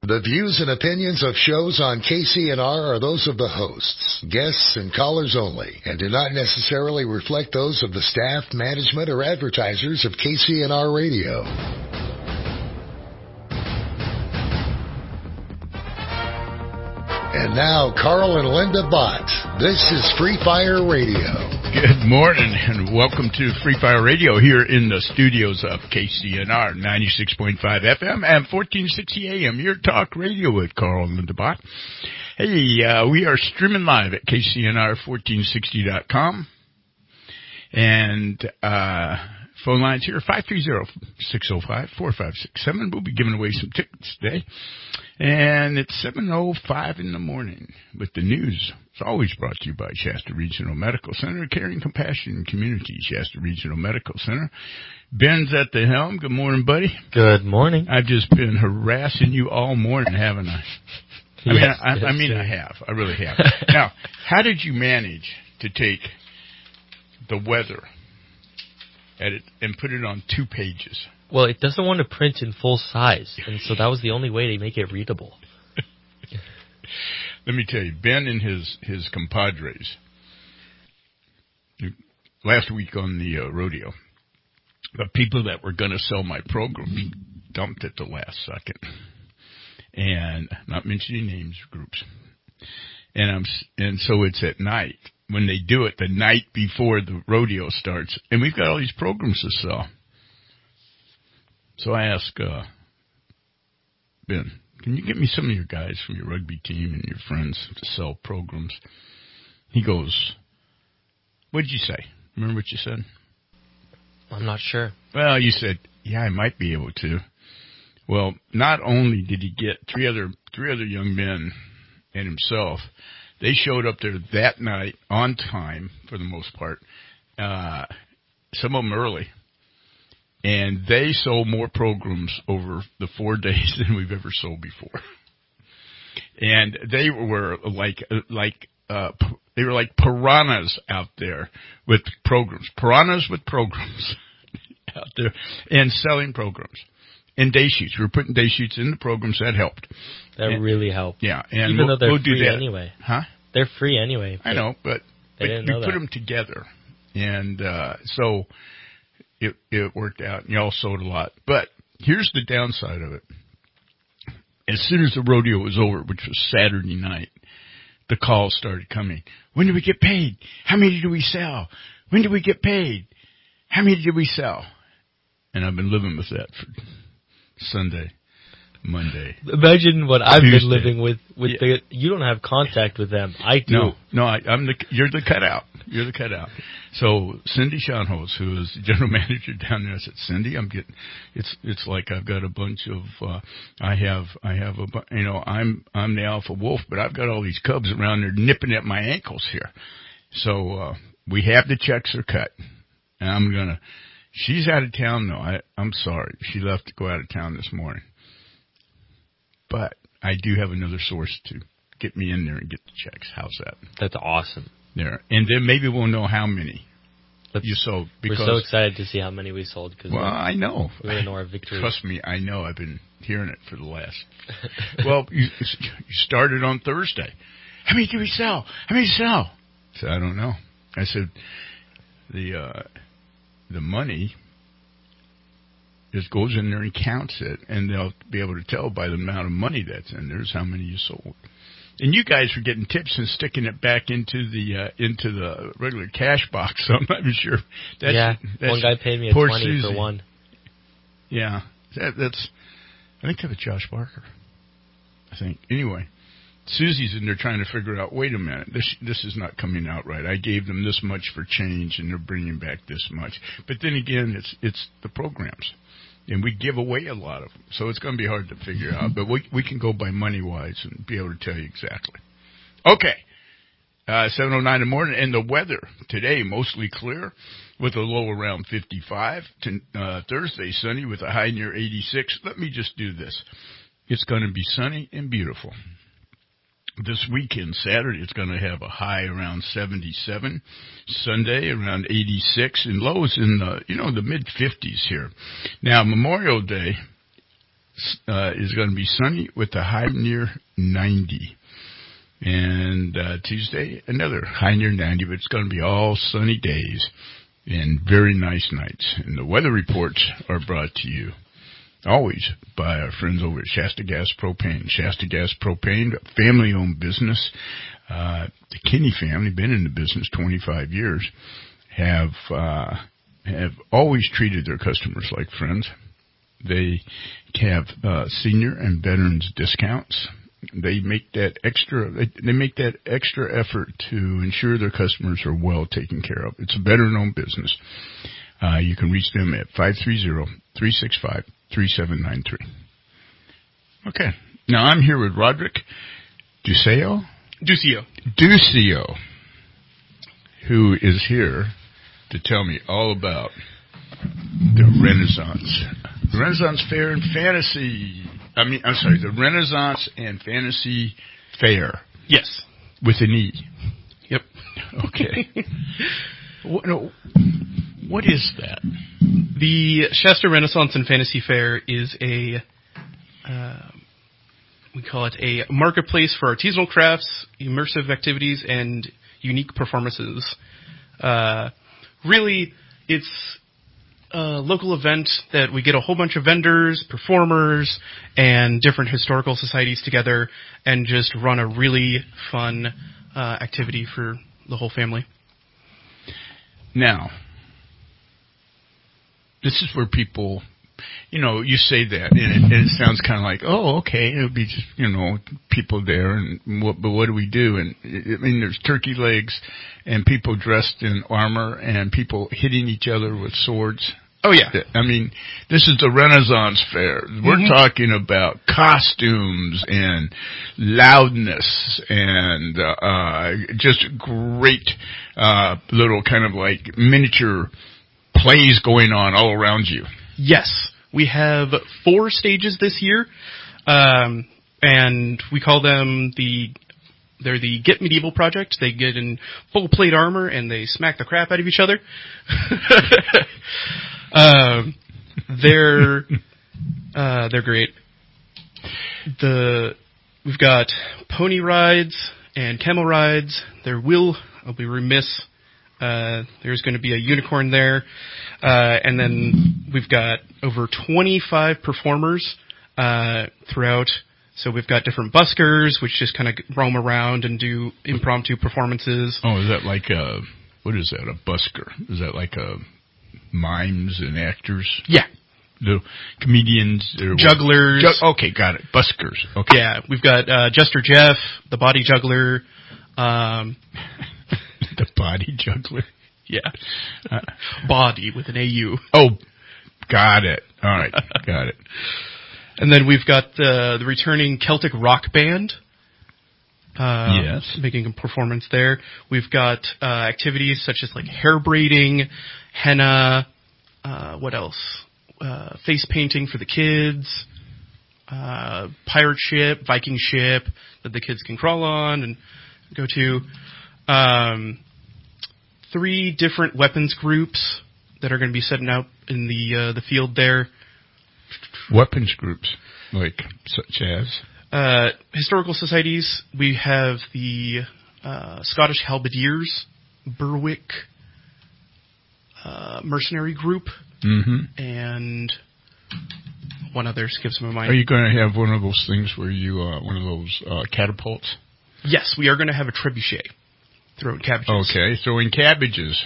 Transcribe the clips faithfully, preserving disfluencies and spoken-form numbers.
The views and opinions of shows on K C N R are those of the hosts, guests, and callers only, and do not necessarily reflect those of the staff, management, or advertisers of K C N R Radio. And now, Carl and Linda Bott. This is Free Fire Radio. Good morning, and welcome to Free Fire Radio here in the studios of K C N R, ninety-six point five F M and fourteen sixty A M, your talk radio with Carl and Linda Bott. Hey, uh, we are streaming live at K C N R fourteen sixty dot com, and uh, phone lines here, five three zero, six zero five, four five six seven. We'll be giving away some tickets today. And it's seven oh five in the morning with the news. It's always brought to you by Shasta Regional Medical Center, Caring Compassion Community, Shasta Regional Medical Center. Ben's at the helm. Good morning, buddy. Good morning. I've just been harassing you all morning, haven't I? I yes, mean, I, yes, I mean, sir. I have. I really have. Now, how did you manage to take the weather at it and put it on two pages? Well, it doesn't want to print in full size, and so that was the only way to make it readable. Let me tell you, Ben and his, his compadres, last week on the uh, rodeo, the people that were going to sell my program dumped at the last second. And not mentioning names, groups. And I'm and so it's at night. When they do it, the night before the rodeo starts. And we've got all these programs to sell. So I asked uh, Ben, can you get me some of your guys from your rugby team and your friends to sell programs? He goes, what did you say? Remember what you said? I'm not sure. Well, you said, yeah, I might be able to. Well, not only did he get three other three other young men and himself, they showed up there that night on time for the most part, uh, some of them early. And they sold more programs over the four days than we've ever sold before. And they were like, like, uh, they were like piranhas out there with programs. Piranhas with programs out there and selling programs. And day sheets. We were putting day sheets in the programs. That helped. That and, really helped. Yeah. And Even we'll, though they're we'll free do that. anyway. Huh? They're free anyway. I know, but, but didn't we know put that. them together. And, uh, so, It, it worked out, and y'all sold a lot. But here's the downside of it. As soon as the rodeo was over, which was Saturday night, the calls started coming. When did we get paid? How many did we sell? When did we get paid? How many did we sell? And I've been living with that for Sunday, Monday. Imagine what I've Tuesday. been living with. With Yeah. the you don't have contact with them. I do. No, no, I, I'm the you're the cutout. You're the cutout. So Cindy Schoenholz, who is the general manager down there, I said, Cindy, I'm getting. It's it's like I've got a bunch of. Uh, I have I have a bu- you know I'm I'm the alpha wolf, but I've got all these cubs around there nipping at my ankles here. So uh, we have the checks are cut, and I'm gonna. She's out of town though. I I'm sorry. She left to go out of town this morning. But I do have another source to get me in there and get the checks. How's that? That's awesome. There. And then maybe we'll know how many Let's, you sold. Because, we're so excited to see how many we sold. Cause well, I know. We're going to know our victory. Trust me, I know. I've been hearing it for the last. Well, you, you started on Thursday. How many did we sell? How many did we sell? I said, I don't know. I said, the, uh, the money just goes in there and counts it, and they'll be able to tell by the amount of money that's in there is how many you sold. And you guys were getting tips and sticking it back into the uh, into the regular cash box. So I'm not even sure. That's, yeah, that's one guy paid me a twenty Susie. for one. Yeah, that, that's. I think that was Josh Barker. I think. Anyway, Susie's in there trying to figure out. Wait a minute, this this is not coming out right. I gave them this much for change, and they're bringing back this much. But then again, it's it's the programs. And we give away a lot of them. So it's going to be hard to figure out. But we we can go by money-wise and be able to tell you exactly. Okay. Uh, seven oh nine in the morning. And the weather today, mostly clear with a low around fifty-five. To, uh, Thursday, sunny with a high near eighty-six. Let me just do this. It's going to be sunny and beautiful. This weekend, Saturday, it's going to have a high around seventy-seven. Sunday, around eighty-six. And lows in the, you know, the mid-fifties here. Now, Memorial Day, uh, is going to be sunny with a high near ninety. And uh, Tuesday, another high near ninety, but it's going to be all sunny days and very nice nights. And the weather reports are brought to you always by our friends over at Shasta Gas Propane. Shasta Gas Propane, a family-owned business. Uh, the Kinney family, been in the business twenty-five years, have uh, have always treated their customers like friends. They have uh, senior and veterans discounts. They make that extra. They, they make that extra effort to ensure their customers are well taken care of. It's a veteran-owned business. Uh, you can reach them at five three zero, three six five, three seven nine three. Okay. Now I'm here with Roderick Duccio. Duccio. Duccio, who is here to tell me all about the Renaissance. Renaissance Fair and Fantasy. I mean, I'm sorry, the Renaissance and Fantasy Fair. Yes. With an E. Yep. Okay. what, no, what is that? The Shasta Renaissance and Fantasy Fair is a, uh, we call it a marketplace for artisanal crafts, immersive activities, and unique performances. Uh, really, it's a local event that we get a whole bunch of vendors, performers, and different historical societies together and just run a really fun uh, activity for the whole family. Now, this is where people, you know, you say that, and it, and it sounds kind of like, oh, okay, it'll be just, you know, people there, and what, but what do we do? And I mean, there's turkey legs, and people dressed in armor, and people hitting each other with swords. Oh, yeah. I mean, this is the Renaissance Fair. We're mm-hmm. talking about costumes and loudness and uh, uh just great uh little kind of like miniature plays going on all around you. Yes. We have four stages this year, um, and we call them the, they're the Get Medieval Project. They get in full plate armor and they smack the crap out of each other. um, they're, uh, they're great. The, we've got pony rides and camel rides. There will, I'll be remiss, uh, there's going to be a unicorn there. Uh, and then we've got over twenty-five performers uh, throughout. So we've got different buskers, which just kind of roam around and do impromptu performances. Oh, is that like a, what is that, a busker? Is that like a mimes and actors? Yeah. The comedians? Jugglers. Ju- okay, got it. Buskers. Okay. Yeah, we've got uh, Jester Jeff, the body juggler. Um, the body juggler? Yeah. Uh, Body with an A U. Oh, got it. All right. Got it. And then we've got the, the returning Celtic rock band. Uh, yes. Making a performance there. We've got uh, activities such as like hair braiding, henna, uh, what else? Uh, face painting for the kids, uh, pirate ship, Viking ship that the kids can crawl on and go to. Um... Three different weapons groups that are going to be setting out in the uh, the field there. Weapons groups, like such as? Uh, historical societies. We have the uh, Scottish Halberdiers, Berwick uh, mercenary group, mm-hmm. and one other skips my mind. Are you going to have one of those things where you, uh, one of those uh, catapults? Yes, we are going to have a trebuchet. Throwing cabbages. Okay, throwing cabbages.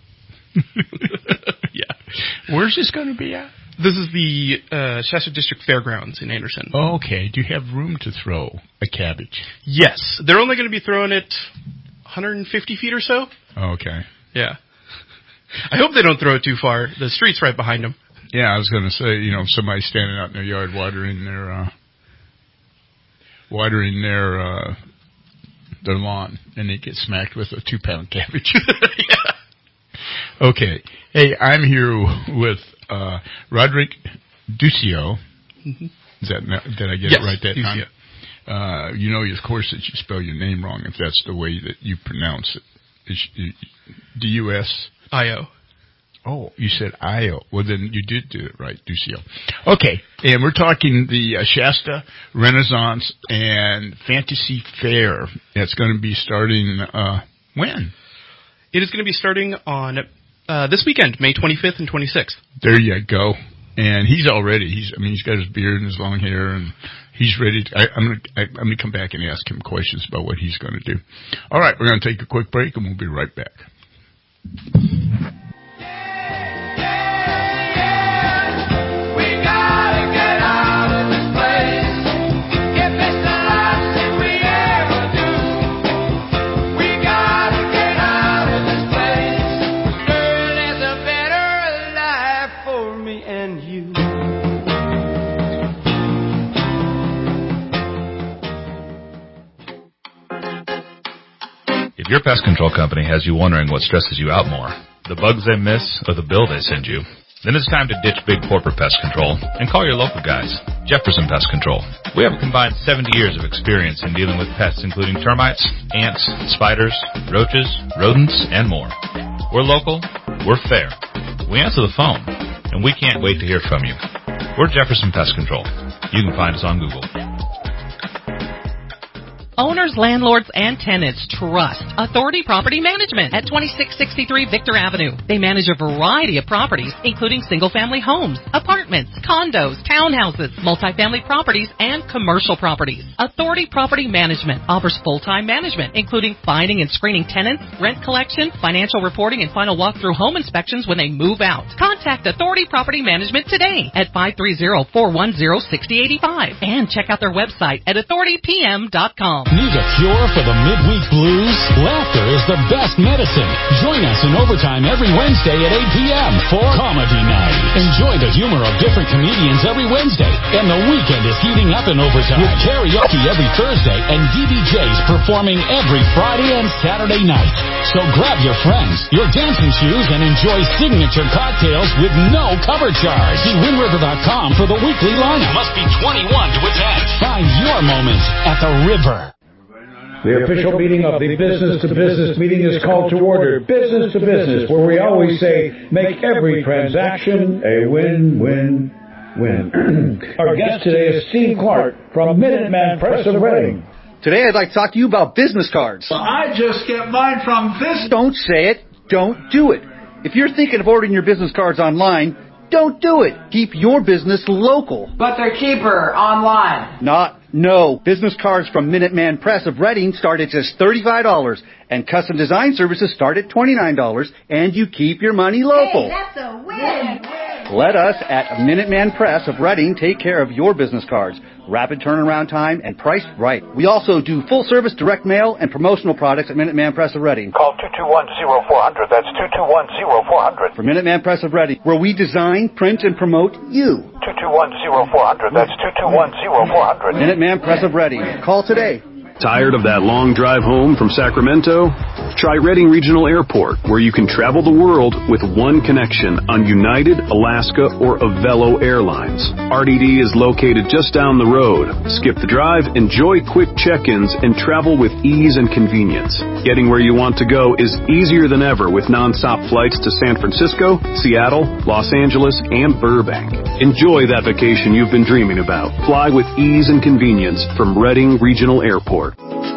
Yeah. Where's this going to be at? This is the uh, Shasta District Fairgrounds in Anderson. Oh, okay. Do you have room to throw a cabbage? Yes. They're only going to be throwing it one hundred fifty feet or so. Okay. Yeah. I hope they don't throw it too far. The street's right behind them. Yeah, I was going to say, you know, somebody standing out in their yard watering their, uh, watering their, uh, their lawn, and they get smacked with a two-pound cabbage. Yeah. Okay. Hey, I'm here with uh, Roderick Duccio. Mm-hmm. Is that did I get yes, it right that Duccio. time? Uh, you know, of course, that you spell your name wrong if that's the way that you pronounce it. It's D U S I O. Oh, you said I O. Well, then you did do it right, Ducio. Okay, and we're talking the uh, Shasta Renaissance and Fantasy Fair. That's going to be starting uh, when? It is going to be starting on uh, this weekend, May twenty-fifth and twenty-sixth. There you go. And he's already, he's, I mean, he's got his beard and his long hair, and he's ready to, I, I'm going to, I'm going to come back and ask him questions about what he's going to do. All right, we're going to take a quick break, and we'll be right back. If your pest control company has you wondering what stresses you out more, the bugs they miss or the bill they send you, then it's time to ditch big corporate pest control and call your local guys, Jefferson Pest Control. We have a combined seventy years of experience in dealing with pests including termites, ants, spiders, roaches, rodents, and more. We're local, we're fair, we answer the phone, and we can't wait to hear from you. We're Jefferson Pest Control. You can find us on Google. Owners, landlords, and tenants trust Authority Property Management at twenty-six sixty-three Victor Avenue. They manage a variety of properties, including single-family homes, apartments, condos, townhouses, multifamily properties, and commercial properties. Authority Property Management offers full-time management, including finding and screening tenants, rent collection, financial reporting, and final walkthrough home inspections when they move out. Contact Authority Property Management today at five three zero, four one zero, six zero eight five and check out their website at authority p m dot com. Need a cure for the midweek blues? Laughter is the best medicine. Join us in Overtime every Wednesday at eight p.m. for Comedy Night. Enjoy the humor of different comedians every Wednesday, and the weekend is heating up in Overtime with karaoke every Thursday and D B Js performing every Friday and Saturday night. So grab your friends, your dancing shoes, and enjoy signature cocktails with no cover charge. See win river dot com for the weekly lineup. Must be twenty-one to attend. Find your moment at the River. The official meeting of the Business to Business meeting is called to order. Business to Business, where we always say, make every transaction a win-win-win. Our guest today is Steve Clark from Minuteman Press of Reading. Today I'd like to talk to you about business cards. Well, I just get mine from this. Don't say it. Don't do it. If you're thinking of ordering your business cards online, don't do it. Keep your business local. But they're cheaper online. Not. No. Business cards from Minuteman Press of Reading start at just thirty-five dollars, and custom design services start at twenty-nine dollars, and you keep your money local. Hey, that's a win. Let us at Minuteman Press of Reading take care of your business cards. Rapid turnaround time and priced right. We also do full-service direct mail and promotional products at Minuteman Press of Reading. Call two two one, zero four zero zero. That's two two one, zero four zero zero. For Minuteman Press of Reading, where we design, print, and promote you. two two one, zero four zero zero. That's two two one, zero four zero zero. Minuteman Press of Reading. Call today. Tired of that long drive home from Sacramento? Try Reading Regional Airport, where you can travel the world with one connection on United, Alaska, or Avelo Airlines. R D D is located just down the road. Skip the drive, enjoy quick check-ins, and travel with ease and convenience. Getting where you want to go is easier than ever with non-stop flights to San Francisco, Seattle, Los Angeles, and Burbank. Enjoy that vacation you've been dreaming about. Fly with ease and convenience from Reading Regional Airport.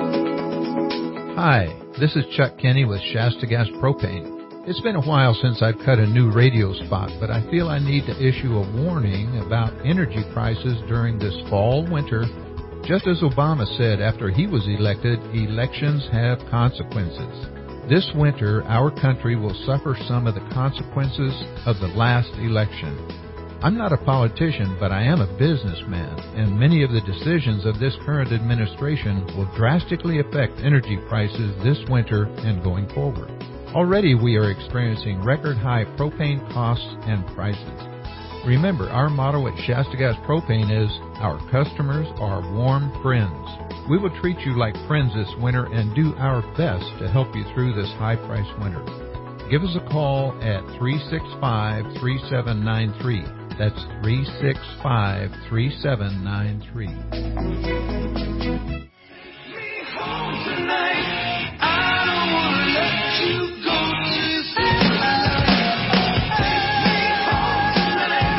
Hi, this is Chuck Kenny with Shasta Gas Propane. It's been a while since I've cut a new radio spot, but I feel I need to issue a warning about energy prices during this fall winter. Just as Obama said after he was elected, elections have consequences. This winter, our country will suffer some of the consequences of the last election. I'm not a politician, but I am a businessman, and many of the decisions of this current administration will drastically affect energy prices this winter and going forward. Already we are experiencing record-high propane costs and prices. Remember, our motto at Shasta Gas Propane is, our customers are warm friends. We will treat you like friends this winter and do our best to help you through this high-priced winter. Give us a call at three six five, three seven nine three. That's three six five, three seven nine three.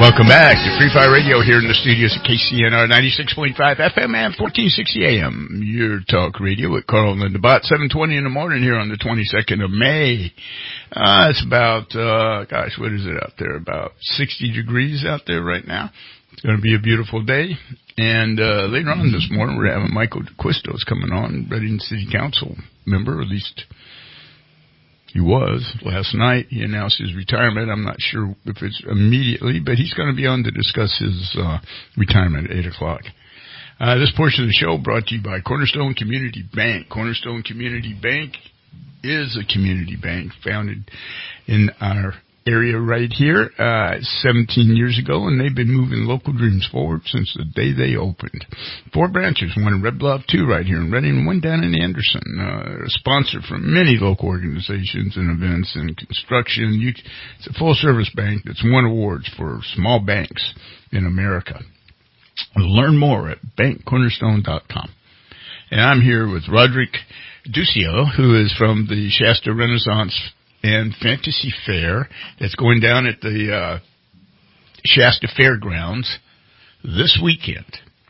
Welcome back to Free Fire Radio here in the studios at K C N R ninety-six point five F M and fourteen sixty A M. Your talk radio with Carl and Linda Bott, seven twenty in the morning here on the twenty-second of May. Uh, it's about, uh, gosh, what is it out there? About sixty degrees out there right now. It's going to be a beautiful day. And uh, later on this morning, we're having Michael DeQuistos coming on, Reading City Council member, at least he was last night. He announced his retirement. I'm not sure if it's immediately, but he's going to be on to discuss his uh, retirement at eight o'clock. Uh, this portion of the show brought to you by Cornerstone Community Bank. Cornerstone Community Bank is a community bank founded in our area right here uh, seventeen years ago, and they've been moving local dreams forward since the day they opened. Four branches, one in Red Bluff, two right here in Reading, and one down in Anderson. Uh, a sponsor for many local organizations and events and construction. You, it's a full-service bank that's won awards for small banks in America. Learn more at bank cornerstone dot com. And I'm here with Roderick Ducio, who is from the Shasta Renaissance and Fantasy Fair that's going down at the uh, Shasta Fairgrounds this weekend.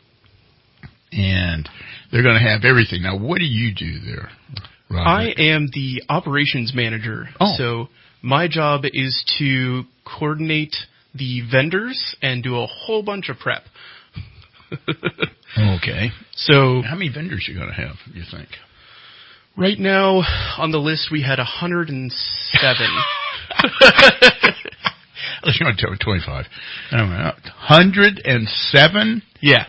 And they're going to have everything. Now, what do you do there, Roderick? I am the operations manager. Oh. So my job is to coordinate the vendors and do a whole bunch of prep. Okay. So how many vendors are you going to have, you think? Right now, on the list, we had one hundred seven. Unless you want to tell me twenty-five. one hundred seven? Yeah.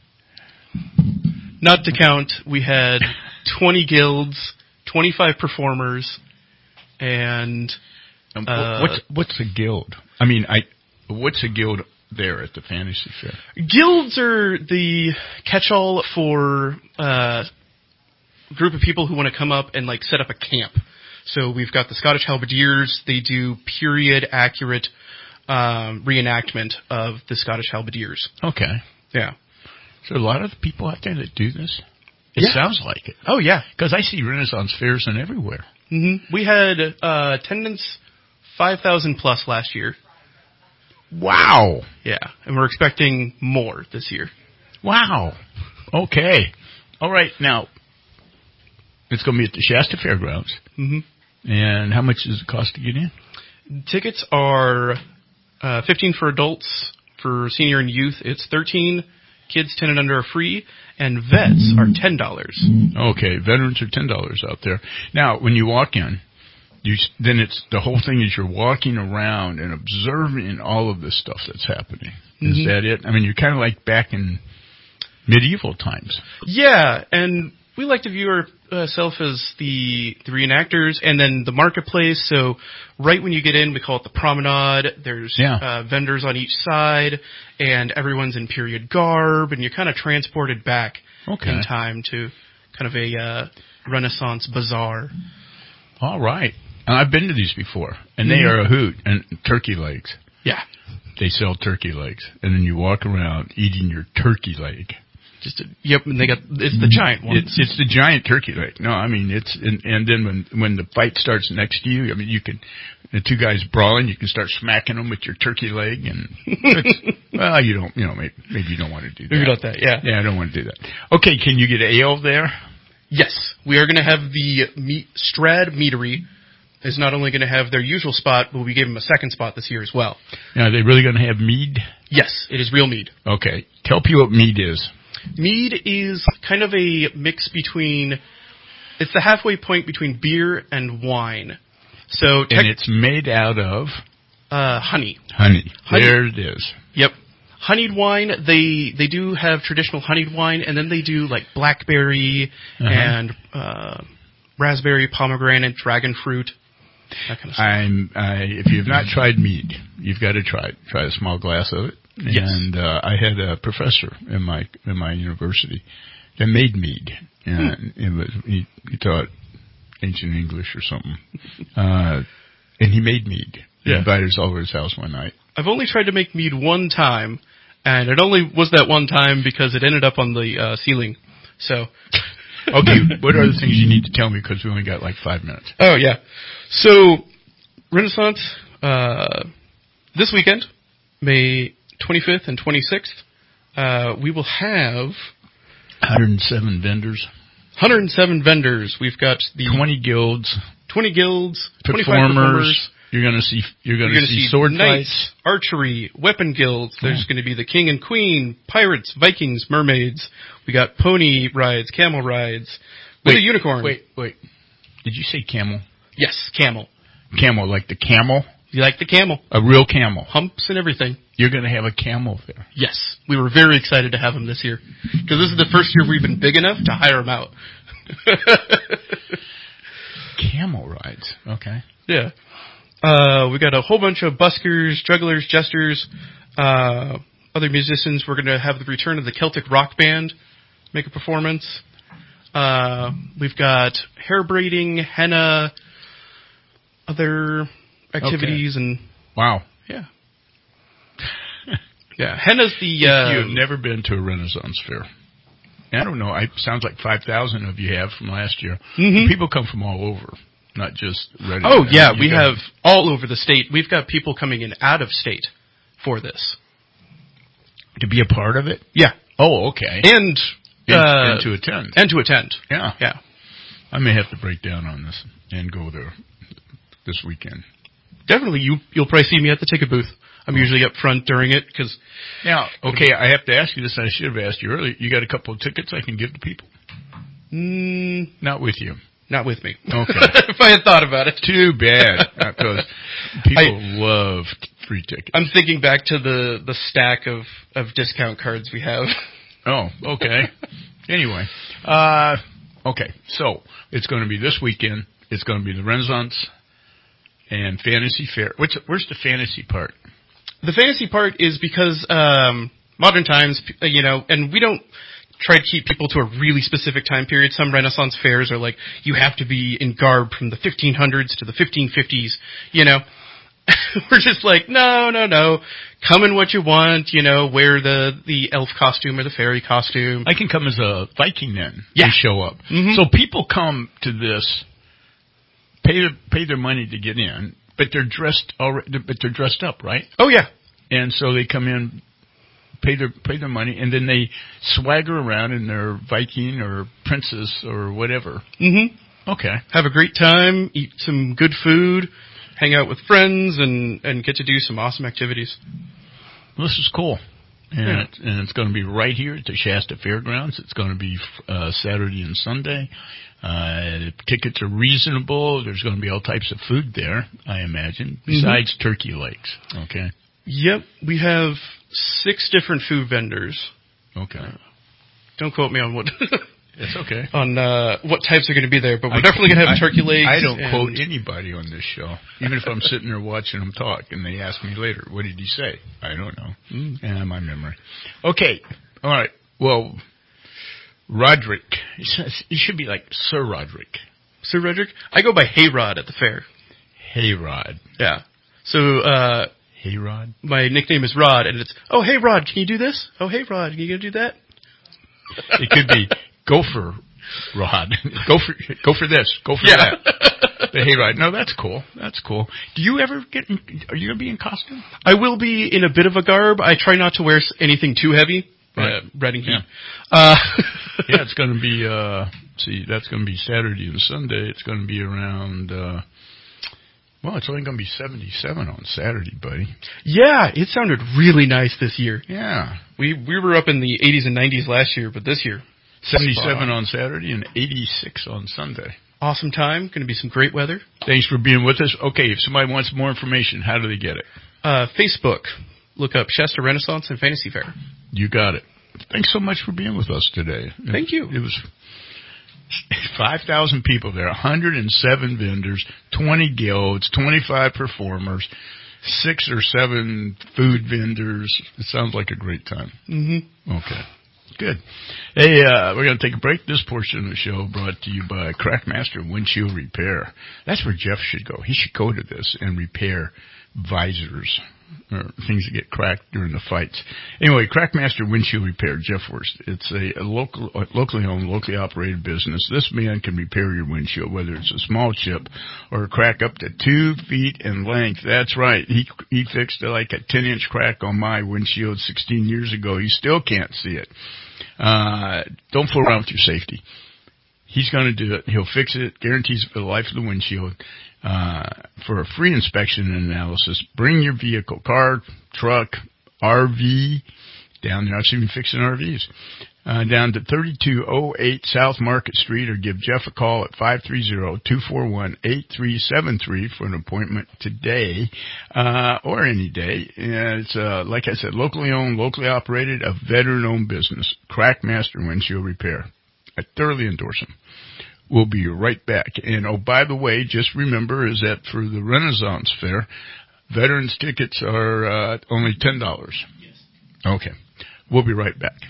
Not to count, we had twenty guilds, twenty-five performers, and... Um, uh, what's, what's a guild? I mean, I what's a guild there at the Fantasy Fair? Guilds are the catch-all for... Uh, group of people who want to come up and like set up a camp. So we've got the Scottish Halberdiers. They do period accurate um, reenactment of the Scottish Halberdiers. Okay. Yeah. So a lot of people out there that do this? It yeah. sounds like it. Oh, yeah. Because I see Renaissance fairs and everywhere. Mm-hmm. We had uh, attendance five thousand plus last year. Wow. Yeah. And we're expecting more this year. Wow. Okay. All right. Now, it's going to be at the Shasta Fairgrounds. Mm-hmm. And how much does it cost to get in? Tickets are uh, fifteen for adults. For senior and youth, it's thirteen. Kids ten and under are free. And vets are ten dollars. Okay. Veterans are ten dollars out there. Now, when you walk in, you then it's the whole thing is you're walking around and observing all of this stuff that's happening. Is Mm-hmm. that it? I mean, you're kind of like back in medieval times. Yeah, and we like to view ourselves as the, the reenactors, and then the marketplace. So right when you get in, we call it the promenade. There's yeah. uh, vendors on each side, and everyone's in period garb, and you're kind of transported back okay. in time to kind of a uh, Renaissance bazaar. All right. And I've been to these before, and they Mm-hmm. are a hoot. And turkey legs. Yeah. They sell turkey legs, and then you walk around eating your turkey leg. Just a, yep, and they got it's the giant one. It's it's the giant turkey leg. No, I mean it's and, and then when when the fight starts next to you, I mean you can the two guys brawling, you can start smacking them with your turkey leg, and it's, well you don't you know maybe, maybe you don't want to do that. Maybe not that, yeah. Yeah, I don't want to do that. Okay, can you get ale there? Yes, we are going to have the meat, Strad Meadery is not only going to have their usual spot, but we gave them a second spot this year as well. Now, are they really going to have mead? Yes, it is real mead. Okay, tell people what mead is. Mead is kind of a mix between, it's the halfway point between beer and wine. So tech, and it's made out of? Uh, honey. Honey. honey. There it is. Yep. Honeyed wine, they they do have traditional honeyed wine, and then they do like blackberry uh-huh. and uh, raspberry, pomegranate, dragon fruit, that kind of stuff. I'm, I, if you have not tried mead, you've got to try it. Try a small glass of it. Yes. And uh, I had a professor in my in my university that made mead, and hmm. it was he, he taught ancient English or something, uh, and he made mead. He yeah. invited us over to his house one night. I've only tried to make mead one time, and it only was that one time because it ended up on the uh, ceiling. So, okay, what are the things you need to tell me? Because we only got like five minutes. Oh yeah, so Renaissance uh, this weekend. May twenty-fifth and twenty-sixth, uh, we will have one hundred seven vendors. one hundred seven vendors. We've got the twenty guilds, twenty guilds, performers. twenty-five performers. You're going to see. You're going to see, see sword knights, fights, archery, weapon guilds. There's oh. going to be the king and queen, pirates, Vikings, mermaids. We got pony rides, camel rides, with wait, a unicorn. Wait, wait. Did you say camel? Yes, camel. Camel, like the camel? You like the camel? A real camel. Humps and everything. You're going to have a camel there. Yes, we were very excited to have him this year because this is the first year we've been big enough to hire him out. Camel rides. Okay. Yeah. Uh, we got a whole bunch of buskers, jugglers, jesters, uh, other musicians. We're going to have the return of the Celtic Rock Band make a performance. Uh, we've got hair braiding, henna, other activities, okay. and wow, yeah, yeah. Henna's the. Uh, You've never been to a Renaissance fair. I don't know. It sounds like five thousand of you have from last year. Mm-hmm. People come from all over. Not just Reading. Oh, yeah, we got, have all over the state. We've got people coming in out of state for this. To be a part of it? Yeah. Oh, okay. And, and, uh, and to attend. And to attend. Yeah. Yeah. I may have to break down on this and go there this weekend. Definitely. You, you'll probably see me at the ticket booth. I'm usually up front during it because. Now, okay, I have to ask you this. I should have asked you earlier. You got a couple of tickets I can give to people? Mm, Not with you. Not with me. Okay. If I had thought about it. Too bad. Because people I, love free tickets. I'm thinking back to the, the stack of, of discount cards we have. Oh, okay. Anyway. Uh, okay. So, it's going to be this weekend. It's going to be the Renaissance and Fantasy Fair. What's, where's the fantasy part? The fantasy part is because um, modern times, you know, and we don't try to keep people to a really specific time period. Some Renaissance fairs are like, you have to be in garb from the fifteen hundreds to the fifteen fifties, you know. We're just like, no, no, no. Come in what you want, you know, wear the, the elf costume or the fairy costume. I can come as a Viking then. Yeah. To show up. Mm-hmm. So people come to this, pay, pay their money to get in, but they're dressed already, but they're dressed up, right? Oh, yeah. And so they come in, pay their pay their money, and then they swagger around in their Viking or princess or whatever. Mm-hmm. Okay. Have a great time, eat some good food, hang out with friends, and, and get to do some awesome activities. Well, this is cool. And, yeah. it, and it's going to be right here at the Shasta Fairgrounds. It's going to be uh, Saturday and Sunday. Uh, tickets are reasonable. There's going to be all types of food there, I imagine, besides mm-hmm. turkey legs. Okay. Yep, we have six different food vendors. Okay. Uh, don't quote me on what. It's okay. On uh, what types are going to be there, but we're I, definitely going to have I, turkey legs. I don't quote anybody on this show, even if I'm sitting there watching them talk, and they ask me later, "What did he say?" I don't know. Mm. Yeah, my memory. Okay. All right. Well, Roderick. He should be like Sir Roderick. Sir Roderick. I go by Hayrod at the fair. Hayrod. Yeah. So. uh Hey, Rod. My nickname is Rod, and it's, oh, hey, Rod, can you do this? Oh, hey, Rod, can you do that? It could be, go for Rod. Go for go for this. Go for yeah. that. The Hey, Rod. No, that's cool. That's cool. Do you ever get, in, are you going to be in costume? I will be in a bit of a garb. I try not to wear anything too heavy. Right. Uh, Reading heat. Yeah. Uh, yeah, it's going to be, uh, see, that's going to be Saturday and Sunday. It's going to be around, uh, well, it's only going to be seventy-seven on Saturday, buddy. Yeah, it sounded really nice this year. Yeah. We we were up in the eighties and nineties last year, but this year. seventy-seven on Saturday and eighty-six on Sunday. Awesome time. Going to be some great weather. Thanks for being with us. Okay, if somebody wants more information, how do they get it? Uh, Facebook. Look up Shasta Renaissance and Fantasy Fair. You got it. Thanks so much for being with us today. Thank it, you. It was five thousand people there, one hundred seven vendors, twenty guilds, twenty-five performers, six or seven food vendors. It sounds like a great time. Mm-hmm. Okay. Good. Hey, uh, we're going to take a break. This portion of the show brought to you by Crackmaster Windshield Repair. That's where Jeff should go. He should go to this and repair visors or things that get cracked during the fights. Anyway, Crackmaster Windshield Repair, Jeff Worst. It's a, a local, a locally owned, locally operated business. This man can repair your windshield, whether it's a small chip or a crack up to two feet in length. That's right. He he fixed like a ten inch crack on my windshield sixteen years ago. You still can't see it. Uh, don't fool around with your safety. He's going to do it. He'll fix it. Guarantees it for the life of the windshield. Uh, for a free inspection and analysis, bring your vehicle, car, truck, R V, down there. I've seen him fixing R Vs. Uh, down to thirty-two oh eight South Market Street, or give Jeff a call at five three zero, two four one, eight three seven three for an appointment today, uh, or any day. And it's, uh, like I said, locally owned, locally operated, a veteran-owned business, Crackmaster Windshield Repair. I thoroughly endorse him. We'll be right back. And, oh, by the way, just remember is that for the Renaissance Fair, veterans tickets are uh, only ten dollars. Yes. Okay. We'll be right back.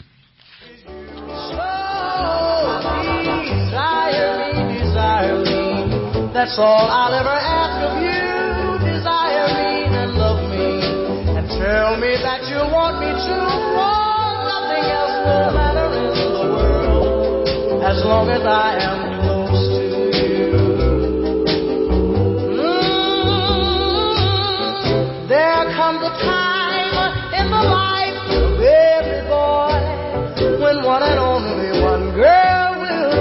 Desire me, desire me. That's all I'll ever ask of you. Desire me and love me. And tell me that you want me to. For nothing else will matter in the world. As long as I am comes a time in the life of every boy when one and only one girl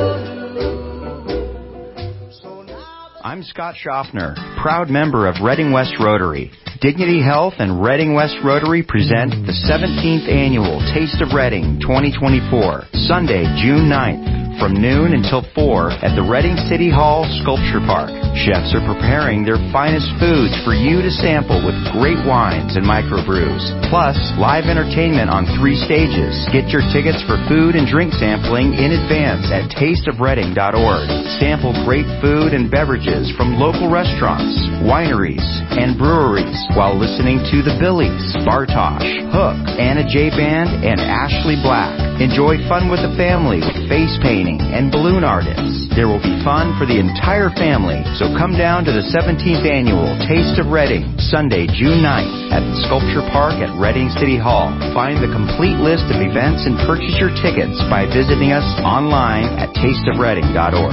will do. So now I'm Scott Schaffner, proud member of Reading West Rotary. Dignity Health and Reading West Rotary present the seventeenth Annual Taste of Reading twenty twenty-four, Sunday, June ninth. From noon until four at the Reading City Hall Sculpture Park. Chefs are preparing their finest foods for you to sample with great wines and microbrews. Plus, live entertainment on three stages. Get your tickets for food and drink sampling in advance at taste of reading dot org. Sample great food and beverages from local restaurants, wineries, and breweries while listening to the Billies, Bartosh, Hook, Anna J. Band, and Ashley Black. Enjoy fun with the family with face painting and balloon artists. There will be fun for the entire family, so come down to the seventeenth Annual Taste of Reading, Sunday, June ninth, at the Sculpture Park at Reading City Hall. Find the complete list of events and purchase your tickets by visiting us online at taste of reading dot org.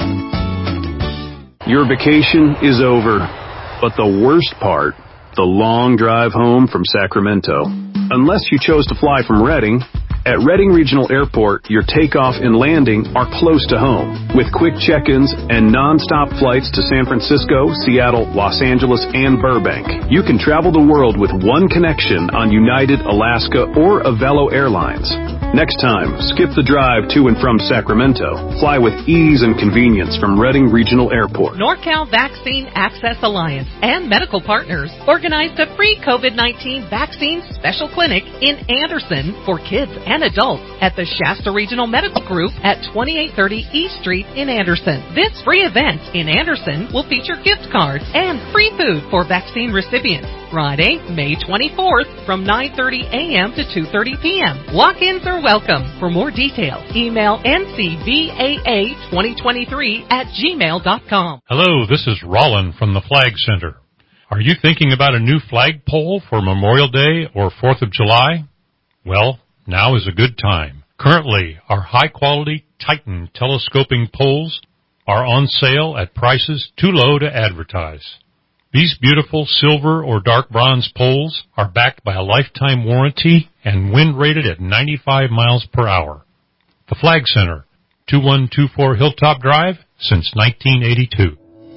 Your vacation is over, but the worst part, the long drive home from Sacramento. Unless you chose to fly from Reading, at Reading Regional Airport, your takeoff and landing are close to home, with quick check-ins and non-stop flights to San Francisco, Seattle, Los Angeles, and Burbank. You can travel the world with one connection on United, Alaska, or Avelo Airlines. Next time, skip the drive to and from Sacramento. Fly with ease and convenience from Reading Regional Airport. NorCal Vaccine Access Alliance and medical partners organized a free COVID nineteen vaccine special clinic in Anderson for kids and adults at the Shasta Regional Medical Group at twenty-eight thirty East Street in Anderson. This free event in Anderson will feature gift cards and free food for vaccine recipients. Friday, May twenty-fourth from nine thirty a.m. to two thirty p.m. Walk-ins are welcome. For more details, email N C V A A twenty twenty-three at gmail dot com. Hello, this is Rollin from the Flag Center. Are you thinking about a new flagpole for Memorial Day or fourth of July? Well, now is a good time. Currently, our high-quality Titan telescoping poles are on sale at prices too low to advertise. These beautiful silver or dark bronze poles are backed by a lifetime warranty and wind rated at ninety-five miles per hour. The Flag Center, two one two four Hilltop Drive, since nineteen eighty-two.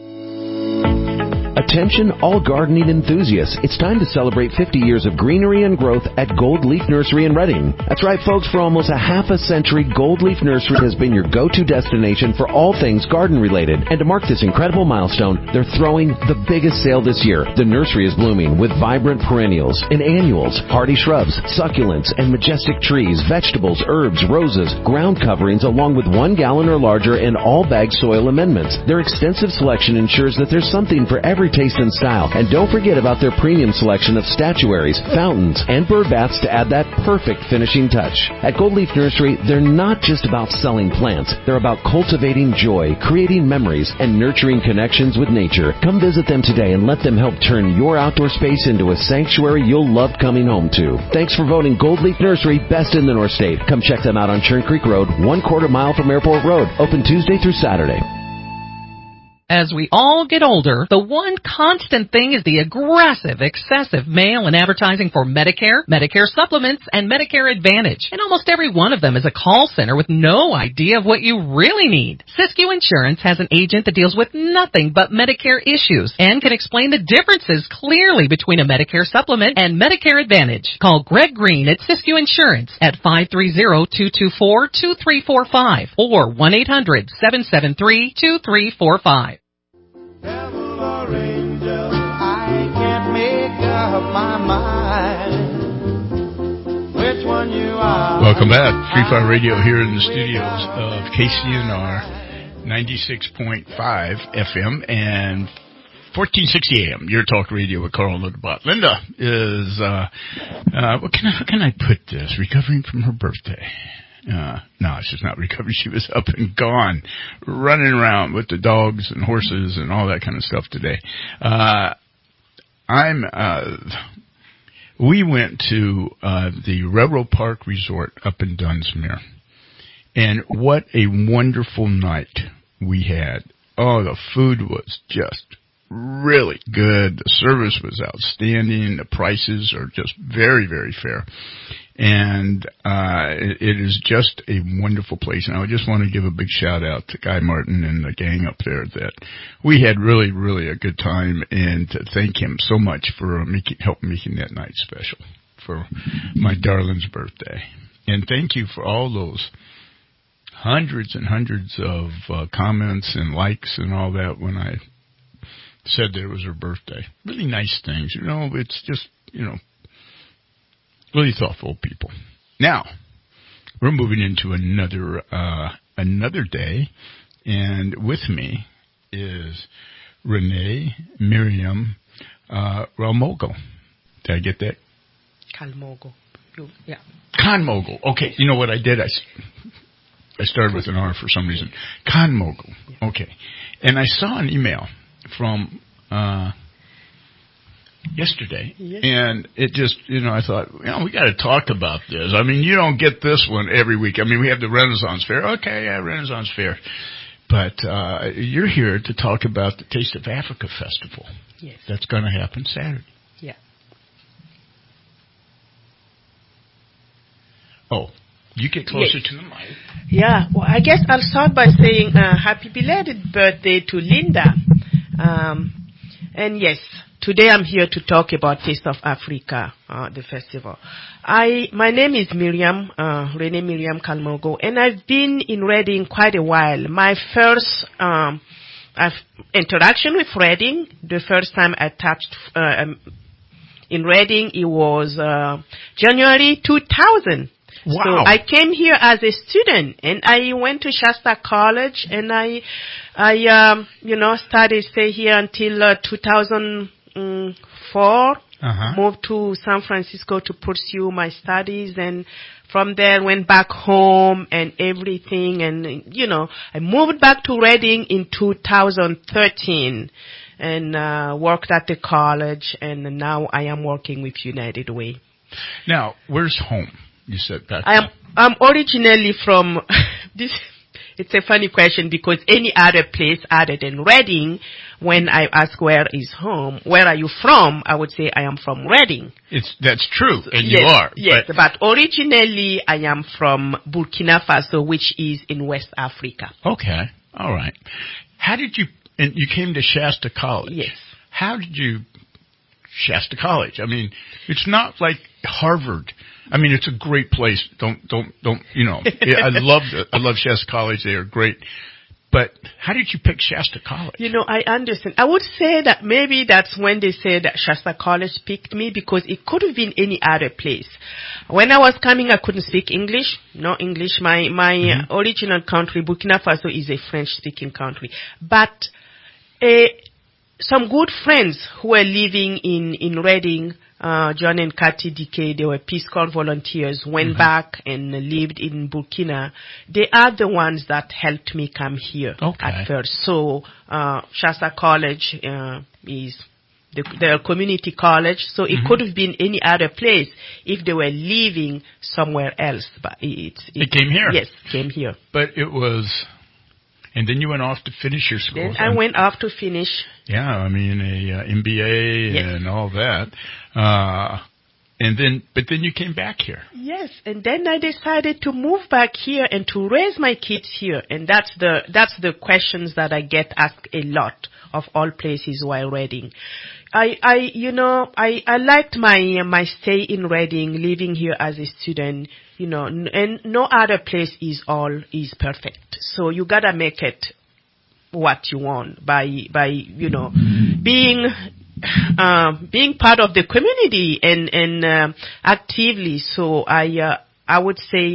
Attention all gardening enthusiasts. It's time to celebrate fifty years of greenery and growth at Gold Leaf Nursery in Reading. That's right, folks. For almost a half a century, Gold Leaf Nursery has been your go-to destination for all things garden-related. And to mark this incredible milestone, they're throwing the biggest sale this year. The nursery is blooming with vibrant perennials and annuals, hardy shrubs, succulents, and majestic trees, vegetables, herbs, roses, ground coverings, along with one gallon or larger and all bag soil amendments. Their extensive selection ensures that there's something for every every taste and style. And don't forget about their premium selection of statuaries, fountains, and bird baths to add that perfect finishing touch. At Gold Leaf Nursery, they're not just about selling plants. They're about cultivating joy, creating memories, and nurturing connections with nature. Come visit them today and let them help turn your outdoor space into a sanctuary you'll love coming home to. Thanks for voting Gold Leaf Nursery best in the North State. Come check them out on Churn Creek Road, one quarter mile from Airport Road. Open Tuesday through Saturday. As we all get older, the one constant thing is the aggressive, excessive mail and advertising for Medicare, Medicare supplements, and Medicare Advantage. And almost every one of them is a call center with no idea of what you really need. Siskiyou Insurance has an agent that deals with nothing but Medicare issues and can explain the differences clearly between a Medicare supplement and Medicare Advantage. Call Greg Green at Siskiyou Insurance at five three zero, two two four, two three four five or one eight hundred, seven seven three, two three four five. Devil or angel, I can't make up my mind which one you are. Welcome back. Free Fire Radio here in the studios of K C N R ninety-six point five F M and fourteen sixty A M. Your talk radio with Carl Linderbot. Linda is, uh, uh, what can I, how can I put this? Recovering from her birthday. Uh, no, she's not recovered. She was up and gone, running around with the dogs and horses and all that kind of stuff today. Uh, I'm, uh, we went to, uh, the Railroad Park Resort up in Dunsmuir. And what a wonderful night we had. Oh, the food was just really good. The service was outstanding. The prices are just very, very fair. And uh it, it is just a wonderful place. And I just want to give a big shout out to Guy Martin and the gang up there that we had really, really a good time, and to thank him so much for making, helping making that night special for my darling's birthday. And thank you for all those hundreds and hundreds of uh, comments and likes and all that when I said that it was her birthday. Really nice things. You know, it's just, you know, really thoughtful people. Now, we're moving into another uh, another day, and with me is Renee Miriam uh, Kalmogul. Did I get that? Kalmogul. Yeah. Kalmogul. Okay, you know what I did? I, I started with an R for some reason. Kalmogul. Okay. And I saw an email from uh, yesterday, yes. And it just, you know, I thought, you know, we got to talk about this. I mean, you don't get this one every week. I mean, we have the Renaissance Fair. Okay, yeah, Renaissance Fair. But uh, you're here to talk about the Taste of Africa Festival. Yes. That's going to happen Saturday. Yeah. Oh, you get closer yes. to the mic. Yeah, well, I guess I'll start by saying uh, happy belated birthday to Linda. Um, and yes, today I'm here to talk about Taste of Africa, uh, the festival. I, my name is Miriam, uh, Renee Miriam Kalmogul, and I've been in Reading quite a while. My first, um, I've, interaction with Reading, the first time I touched, uh, um, in Reading, it was, uh, January two thousand. Wow. So I came here as a student, and I went to Shasta College, and I, I, um, you know, studied, stay here until uh, two thousand four. Uh-huh. Moved to San Francisco to pursue my studies, and from there went back home and everything. And you know, I moved back to Reading in two thousand thirteen, and uh, worked at the college, and now I am working with United Way. Now, where's home? You said back. I am. I'm originally from. This. It's a funny question because any other place other than Reading, when I ask where is home, where are you from, I would say I am from Reading. It's that's true, and yes, you are. Yes, but, but originally I am from Burkina Faso, which is in West Africa. Okay, all right. How did you? And you came to Shasta College. Yes. How did you? Shasta College. I mean, it's not like Harvard. I mean, it's a great place. Don't, don't, don't, you know, I love, I love Shasta College. They are great. But how did you pick Shasta College? You know, I understand. I would say that maybe that's when they said that Shasta College picked me, because it could have been any other place. When I was coming, I couldn't speak English. No English. My, my mm-hmm. original country, Burkina Faso, is a French-speaking country. But, uh, some good friends who were living in, in Reading, uh, John and Kathy Decay, they were Peace Corps volunteers, went mm-hmm. back and lived in Burkina. They are the ones that helped me come here okay. at first. So, uh, Shasta College, uh, is the, the community college, so it mm-hmm. could have been any other place if they were living somewhere else. But it, it, it came here. Yes, came here. But it was, and then you went off to finish your school. Then I went off to finish. Yeah, I mean a uh, M B A yes. and all that, uh, and then but then you came back here. Yes, and then I decided to move back here and to raise my kids here, and that's the that's the questions that I get asked a lot of all places while Reading. I, I, you know, I, I liked my, uh, my stay in Reading, living here as a student, you know, n- and no other place is all, is perfect. So you gotta make it what you want by, by, you know, being, uh, being part of the community and, and, uh, actively. So I, uh, I would say,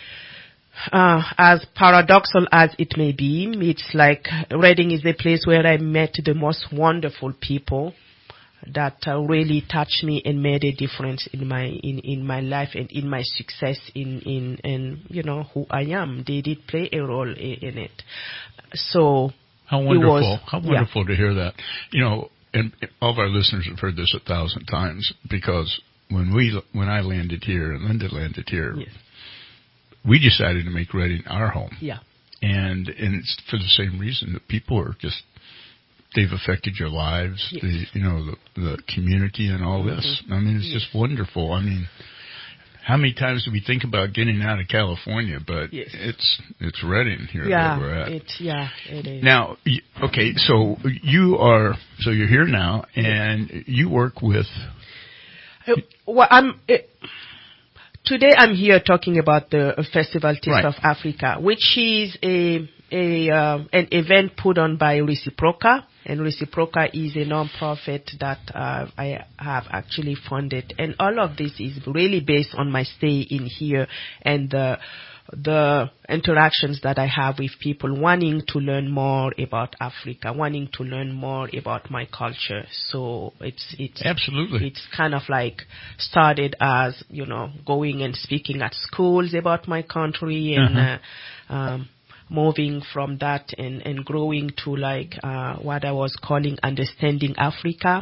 Uh, as paradoxical as it may be, it's like Reading is the place where I met the most wonderful people that uh, really touched me and made a difference in my in, in my life and in my success in in in you know who I am. They did play a role in, in it. So how wonderful! Was, how wonderful yeah. to hear that. You know, and all of our listeners have heard this a thousand times because when we when I landed here and Linda landed here. Yes. We decided to make Reading our home. Yeah. And and it's for the same reason that people are just, they've affected your lives, yes. the, you know, the, the community and all this. Mm-hmm. I mean, it's yes. just wonderful. I mean, how many times do we think about getting out of California? But yes. it's it's Reading here yeah, where we're at. It's, yeah, it is. Now, okay, so you are, so you're here now, and yes. you work with... Uh, well, I'm... Uh, Today I'm here talking about the Festival Taste right. of Africa, which is a, a uh, an event put on by Reciproca, and Reciproca is a non-profit that uh, I have actually funded, and all of this is really based on my stay in here and the the interactions that I have with people wanting to learn more about Africa, wanting to learn more about my culture. So it's it's absolutely it's kind of like started as, you know, going and speaking at schools about my country and uh-huh. uh, um, moving from that and, and growing to like uh, what I was calling Understanding Africa.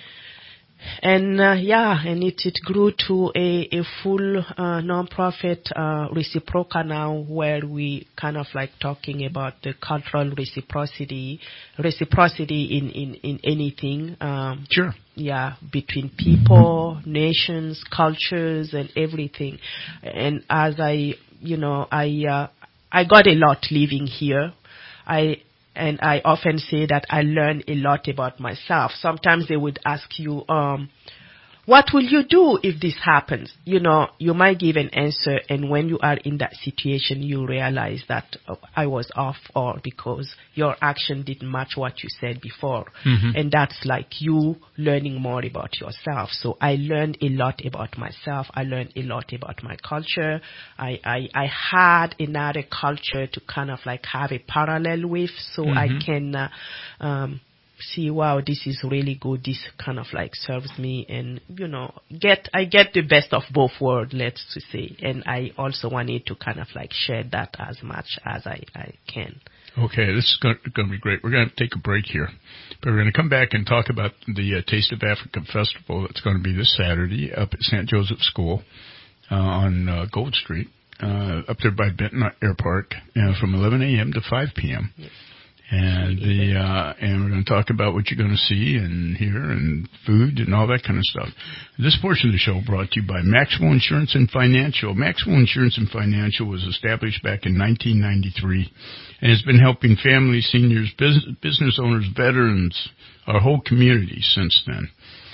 And uh, yeah, and it, it grew to a, a full uh, non-profit uh, Reciproca now, where we kind of like talking about the cultural reciprocity, reciprocity in, in, in anything. Um, sure. Yeah, between people, nations, cultures, and everything. And as I, you know, I uh, I got a lot living here. I. And I often say that I learn a lot about myself. Sometimes they would ask you, um, what will you do if this happens? You know, you might give an answer, and when you are in that situation, you realize that oh, I was off, or because your action didn't match what you said before. Mm-hmm. And that's like you learning more about yourself. So I learned a lot about myself. I learned a lot about my culture. I, I, I had another culture to kind of like have a parallel with, so mm-hmm. I can, uh, um, see, wow, this is really good. This kind of like serves me, and you know, get I get the best of both worlds, let's to say. And I also wanted to kind of like share that as much as I, I can. Okay, this is going to be great. We're going to take a break here, but we're going to come back and talk about the uh, Taste of Africa Festival that's going to be this Saturday up at Saint Joseph School uh, on uh, Gold Street, uh, up there by Benton Air Park, uh, from eleven a.m. to five p.m. Yes. And the uh, and we're going to talk about what you're going to see and hear and food and all that kind of stuff. This portion of the show brought to you by Maxwell Insurance and Financial. Maxwell Insurance and Financial was established back in nineteen ninety-three and has been helping families, seniors, business, business owners, veterans, our whole community since then.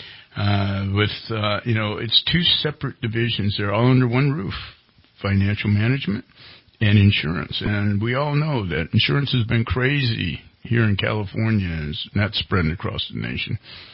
Uh, with, uh, you know, it's two separate divisions. They're all under one roof, financial management and insurance. And we all know that insurance has been crazy here in California, and it's not spreading across the nation.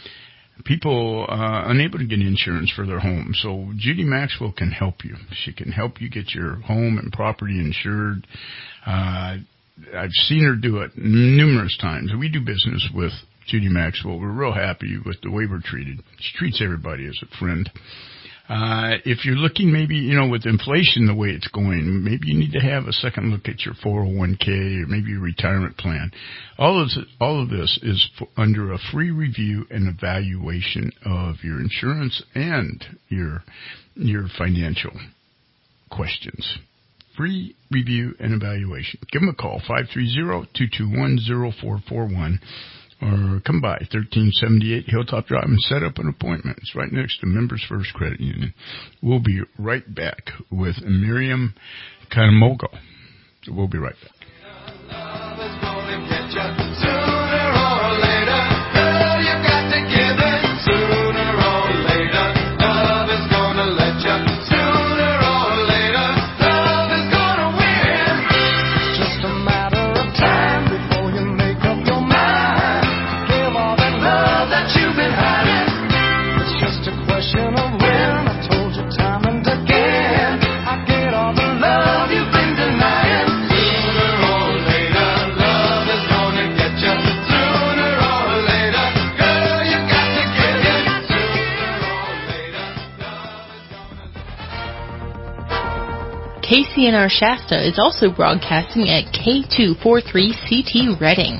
People uh, unable to get insurance for their home. So Judy Maxwell can help you. She can help you get your home and property insured. Uh, I've seen her do it numerous times. We do business with Judy Maxwell. We're real happy with the way we're treated. She treats everybody as a friend. Uh, if you're looking maybe, you know, with inflation the way it's going, maybe you need to have a second look at your four oh one k or maybe your retirement plan. All of this, all of this is for, under a free review and evaluation of your insurance and your your financial questions. Free review and evaluation. Give them a call, five three zero, two two one, zero four four one. Or come by, thirteen seventy-eight Hilltop Drive, and set up an appointment. It's right next to Members First Credit Union. We'll be right back with Miriam Kanamogo. We'll be right back. K C N R Shasta is also broadcasting at K two forty-three C T Redding.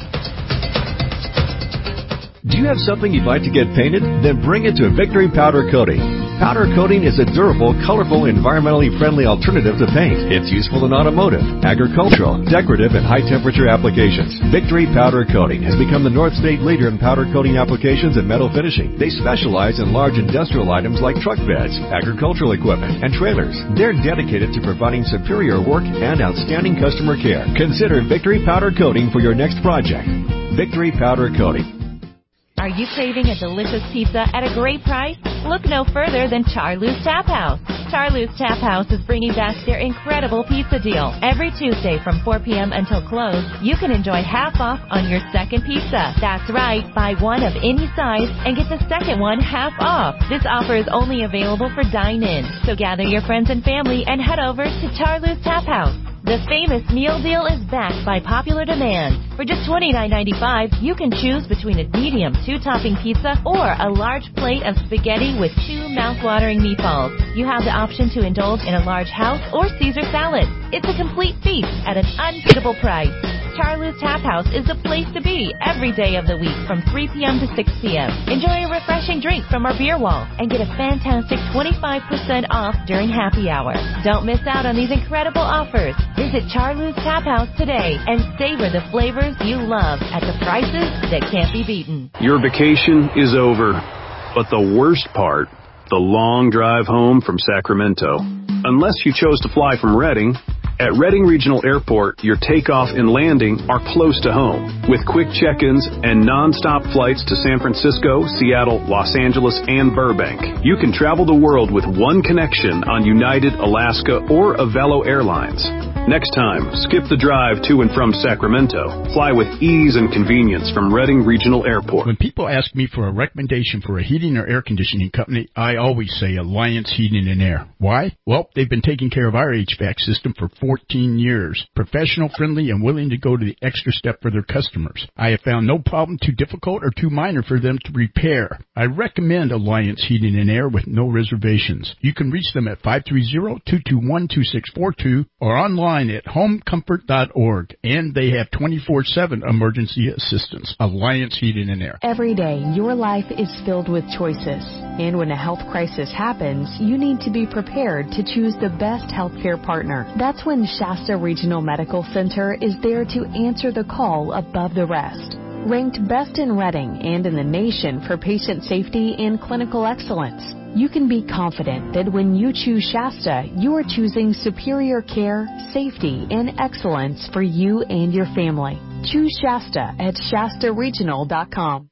Do you have something you'd like to get painted? Then bring it to Victory Powder Coating. Powder coating is a durable, colorful, environmentally friendly alternative to paint. It's useful in automotive, agricultural, decorative, and high-temperature applications. Victory Powder Coating has become the North State leader in powder coating applications and metal finishing. They specialize in large industrial items like truck beds, agricultural equipment, and trailers. They're dedicated to providing superior work and outstanding customer care. Consider Victory Powder Coating for your next project. Victory Powder Coating. Are you craving a delicious pizza at a great price? Look no further than Charlie's Tap House. Charlie's Tap House is bringing back their incredible pizza deal. Every Tuesday from four p.m. until close, you can enjoy half off on your second pizza. That's right, buy one of any size and get the second one half off. This offer is only available for dine-in, so gather your friends and family and head over to Charlie's Tap House. The famous meal deal is backed by popular demand. For just twenty-nine ninety-five, you can choose between a medium two-topping pizza or a large plate of spaghetti with two mouth-watering meatballs. You have the option to indulge in a large house or Caesar salad. It's a complete feast at an unbeatable price. Charlie's Tap House is the place to be every day of the week from three p.m. to six p.m. Enjoy a refreshing drink from our beer wall and get a fantastic twenty-five percent off during happy hour. Don't miss out on these incredible offers. Visit Charlie's Tap House today and savor the flavors you love at the prices that can't be beaten. Your vacation is over, but the worst part, the long drive home from Sacramento. Unless you chose to fly from Redding, at Redding Regional Airport, your takeoff and landing are close to home, with quick check-ins and non-stop flights to San Francisco, Seattle, Los Angeles, and Burbank. You can travel the world with one connection on United, Alaska, or Avelo Airlines. Next time, skip the drive to and from Sacramento. Fly with ease and convenience from Redding Regional Airport. When people ask me for a recommendation for a heating or air conditioning company, I always say Alliance Heating and Air. Why? Well, they've been taking care of our H V A C system for fourteen years. Professional, friendly, and willing to go to the extra step for their customers. I have found no problem too difficult or too minor for them to repair. I recommend Alliance Heating and Air with no reservations. You can reach them at five three zero, two two one, two six four two or online at home comfort dot org, and they have twenty-four seven emergency assistance. Alliance Heating and Air. Every day, your life is filled with choices, and when a health crisis happens, you need to be prepared to choose the best healthcare partner. That's when Shasta Regional Medical Center is there to answer the call above the rest. Ranked best in Redding and in the nation for patient safety and clinical excellence, you can be confident that when you choose Shasta, you are choosing superior care, safety, and excellence for you and your family. Choose Shasta at shasta regional dot com.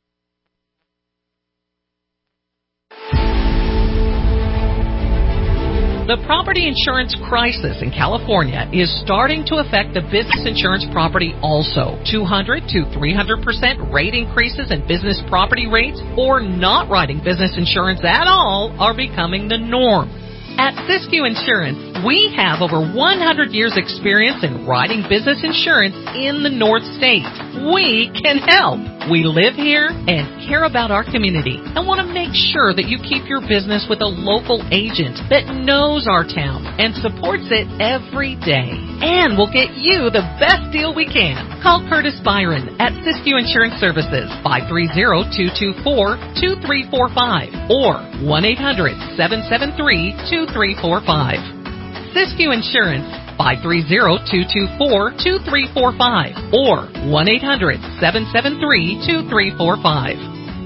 The property insurance crisis in California is starting to affect the business insurance property also. two hundred to three hundred percent rate increases in business property rates or not writing business insurance at all are becoming the norm. At Siskiyou Insurance, we have over one hundred years experience in writing business insurance in the North State. We can help. We live here and care about our community and want to make sure that you keep your business with a local agent that knows our town and supports it every day. And we'll get you the best deal we can. Call Curtis Byron at Siskiyou Insurance Services, five three zero, two two four, two three four five or one eight hundred, seven seven three, two three four five. Siskiyou Insurance, five three zero, two two four, two three four five or one eight hundred, seven seven three, two three four five.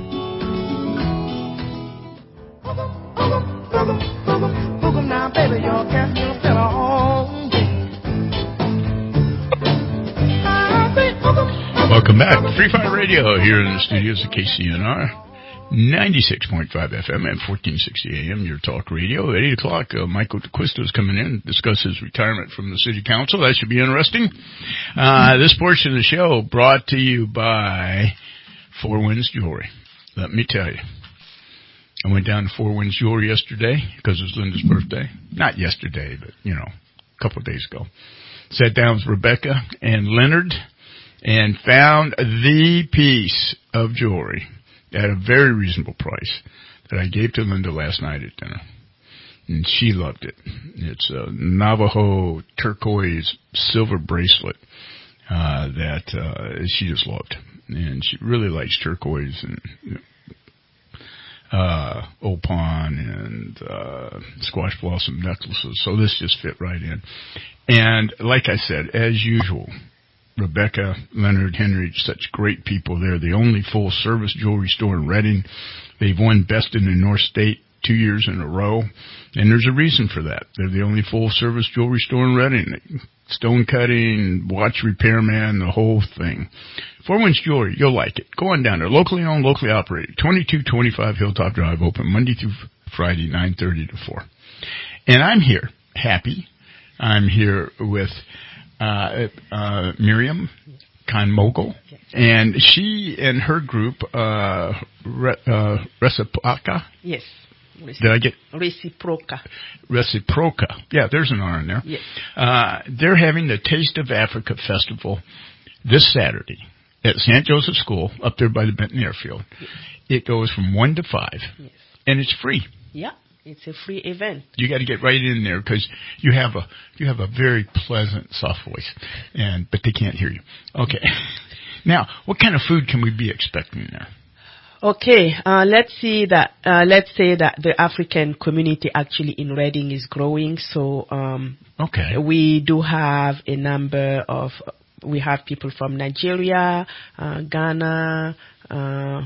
Welcome back. Free Fire Radio here in the studios of K C N R. ninety-six point five F M and fourteen sixty A M, your talk radio. At eight o'clock, uh, Michael DeQuisto is coming in to discuss his retirement from the city council. That should be interesting. Uh, this portion of the show brought to you by Four Winds Jewelry. Let me tell you, I went down to Four Winds Jewelry yesterday because it was Linda's birthday. Not yesterday, but, you know, a couple of days ago. Sat down with Rebecca and Leonard and found the piece of jewelry at a very reasonable price that I gave to Linda last night at dinner. And she loved it. It's a Navajo turquoise silver bracelet uh, that uh, she just loved. And she really likes turquoise and you know, uh, opon and uh, squash blossom necklaces. So this just fit right in. And like I said, as usual, Rebecca, Leonard, Henry, such great people. They're the only full-service jewelry store in Redding. They've won Best in the North State two years in a row, and there's a reason for that. They're the only full-service jewelry store in Redding. Stone cutting, watch repairman, the whole thing. Four Winds Jewelry, you'll like it. Go on down there. Locally owned, locally operated. twenty-two twenty-five Hilltop Drive, open Monday through Friday, nine thirty to four. And I'm here, happy. I'm here with Uh, uh, Miriam Khan-Mogul, and she and her group, uh, Re, uh, Reciproca. Yes. Did I get? Reciproca. Reciproca. Yeah, there's an R in there. Yes. Uh, they're having the Taste of Africa Festival this Saturday at Saint Joseph School up there by the Benton Airfield. Yes. It goes from one to five. Yes. And it's free. Yeah. It's a free event. You got to get right in there because you have a you have a very pleasant, soft voice, and but they can't hear you. Okay. Now, what kind of food can we be expecting there? Okay, uh, let's see that. Uh, let's say that the African community actually in Redding is growing. So, um, okay, we do have a number of. We have people from Nigeria, uh, Ghana. Uh,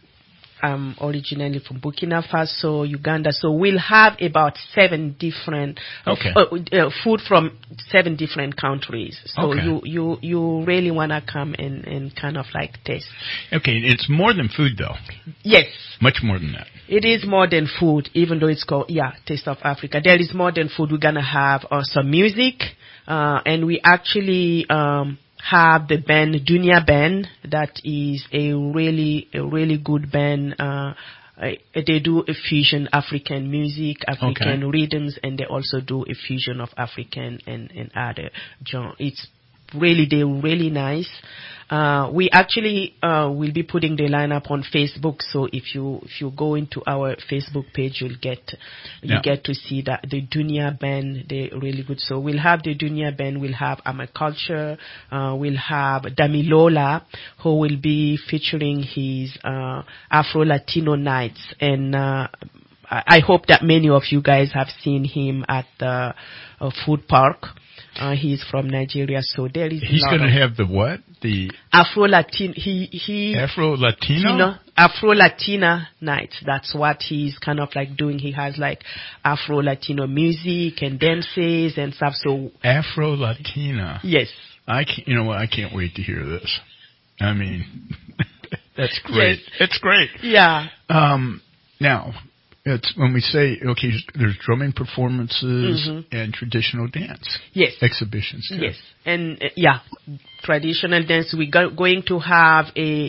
Um, originally from Burkina Faso, Uganda. So we'll have about seven different okay. uh, uh, food from seven different countries. So okay. you, you, you really want to come and, and kind of like taste. Okay, it's more than food though. Yes. Much more than that. It is more than food, even though it's called, yeah, Taste of Africa. There is more than food. We're going to have uh, some music, uh, and we actually, um, have the band Dunia Band. That is a really a really good band. Uh, they do a fusion African music, African okay. rhythms, and they also do a fusion of African and, and other genres. It's really they're really nice. Uh, we actually uh, will be putting the lineup on Facebook. So if you if you go into our Facebook page, you'll get you yeah. get to see that the Dunia Band. They're really good. So we'll have the Dunia Band. We'll have Amaculture. Uh, we'll have Damilola, who will be featuring his uh, Afro Latino nights. And uh, I hope that many of you guys have seen him at the uh, food park. Uh, he's from Nigeria, so there is. He's going to have the what? The Afro Latin. He he. Afro Latino. Afro Latina nights. That's what he's kind of like doing. He has like Afro Latino music and dances and stuff. So Afro Latina. Yes. I can't, you know what? I can't wait to hear this. I mean, that's great. Yes. It's great. Yeah. Um. Now. It's when we say, okay, there's drumming performances mm-hmm. and traditional dance. Yes. Exhibitions, too. Yes. And, uh, yeah, traditional dance. We're go- going to have a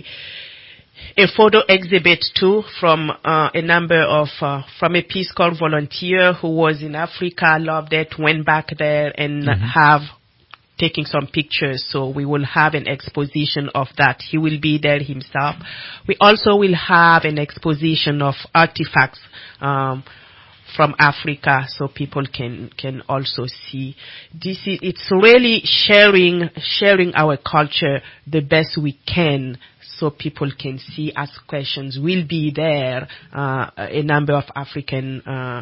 a photo exhibit, too, from uh, a number of, uh, from a Peace Corps volunteer who was in Africa, loved it, went back there and mm-hmm. have taking some pictures, so we will have an exposition of that. He will be there himself. We also will have an exposition of artifacts um, from Africa, so people can can also see. This is it's really sharing sharing our culture the best we can, so people can see, ask questions. We'll be there. Uh, a number of African uh,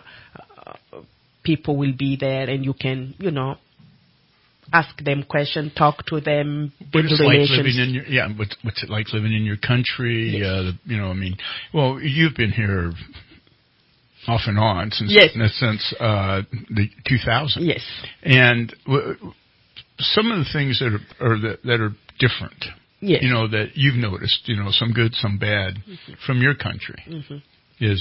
people will be there, and you can, you know, ask them questions, talk to them, build what's relations. Like living in your, yeah, what's, what's it like living in your country? Yes. Uh, the, you know, I mean, well, you've been here off and on since yes. since uh, the two thousands. Yes. And w- some of the things that are, are that, that are different. Yes. You know, that you've noticed. You know, some good, some bad, mm-hmm. from your country mm-hmm. is.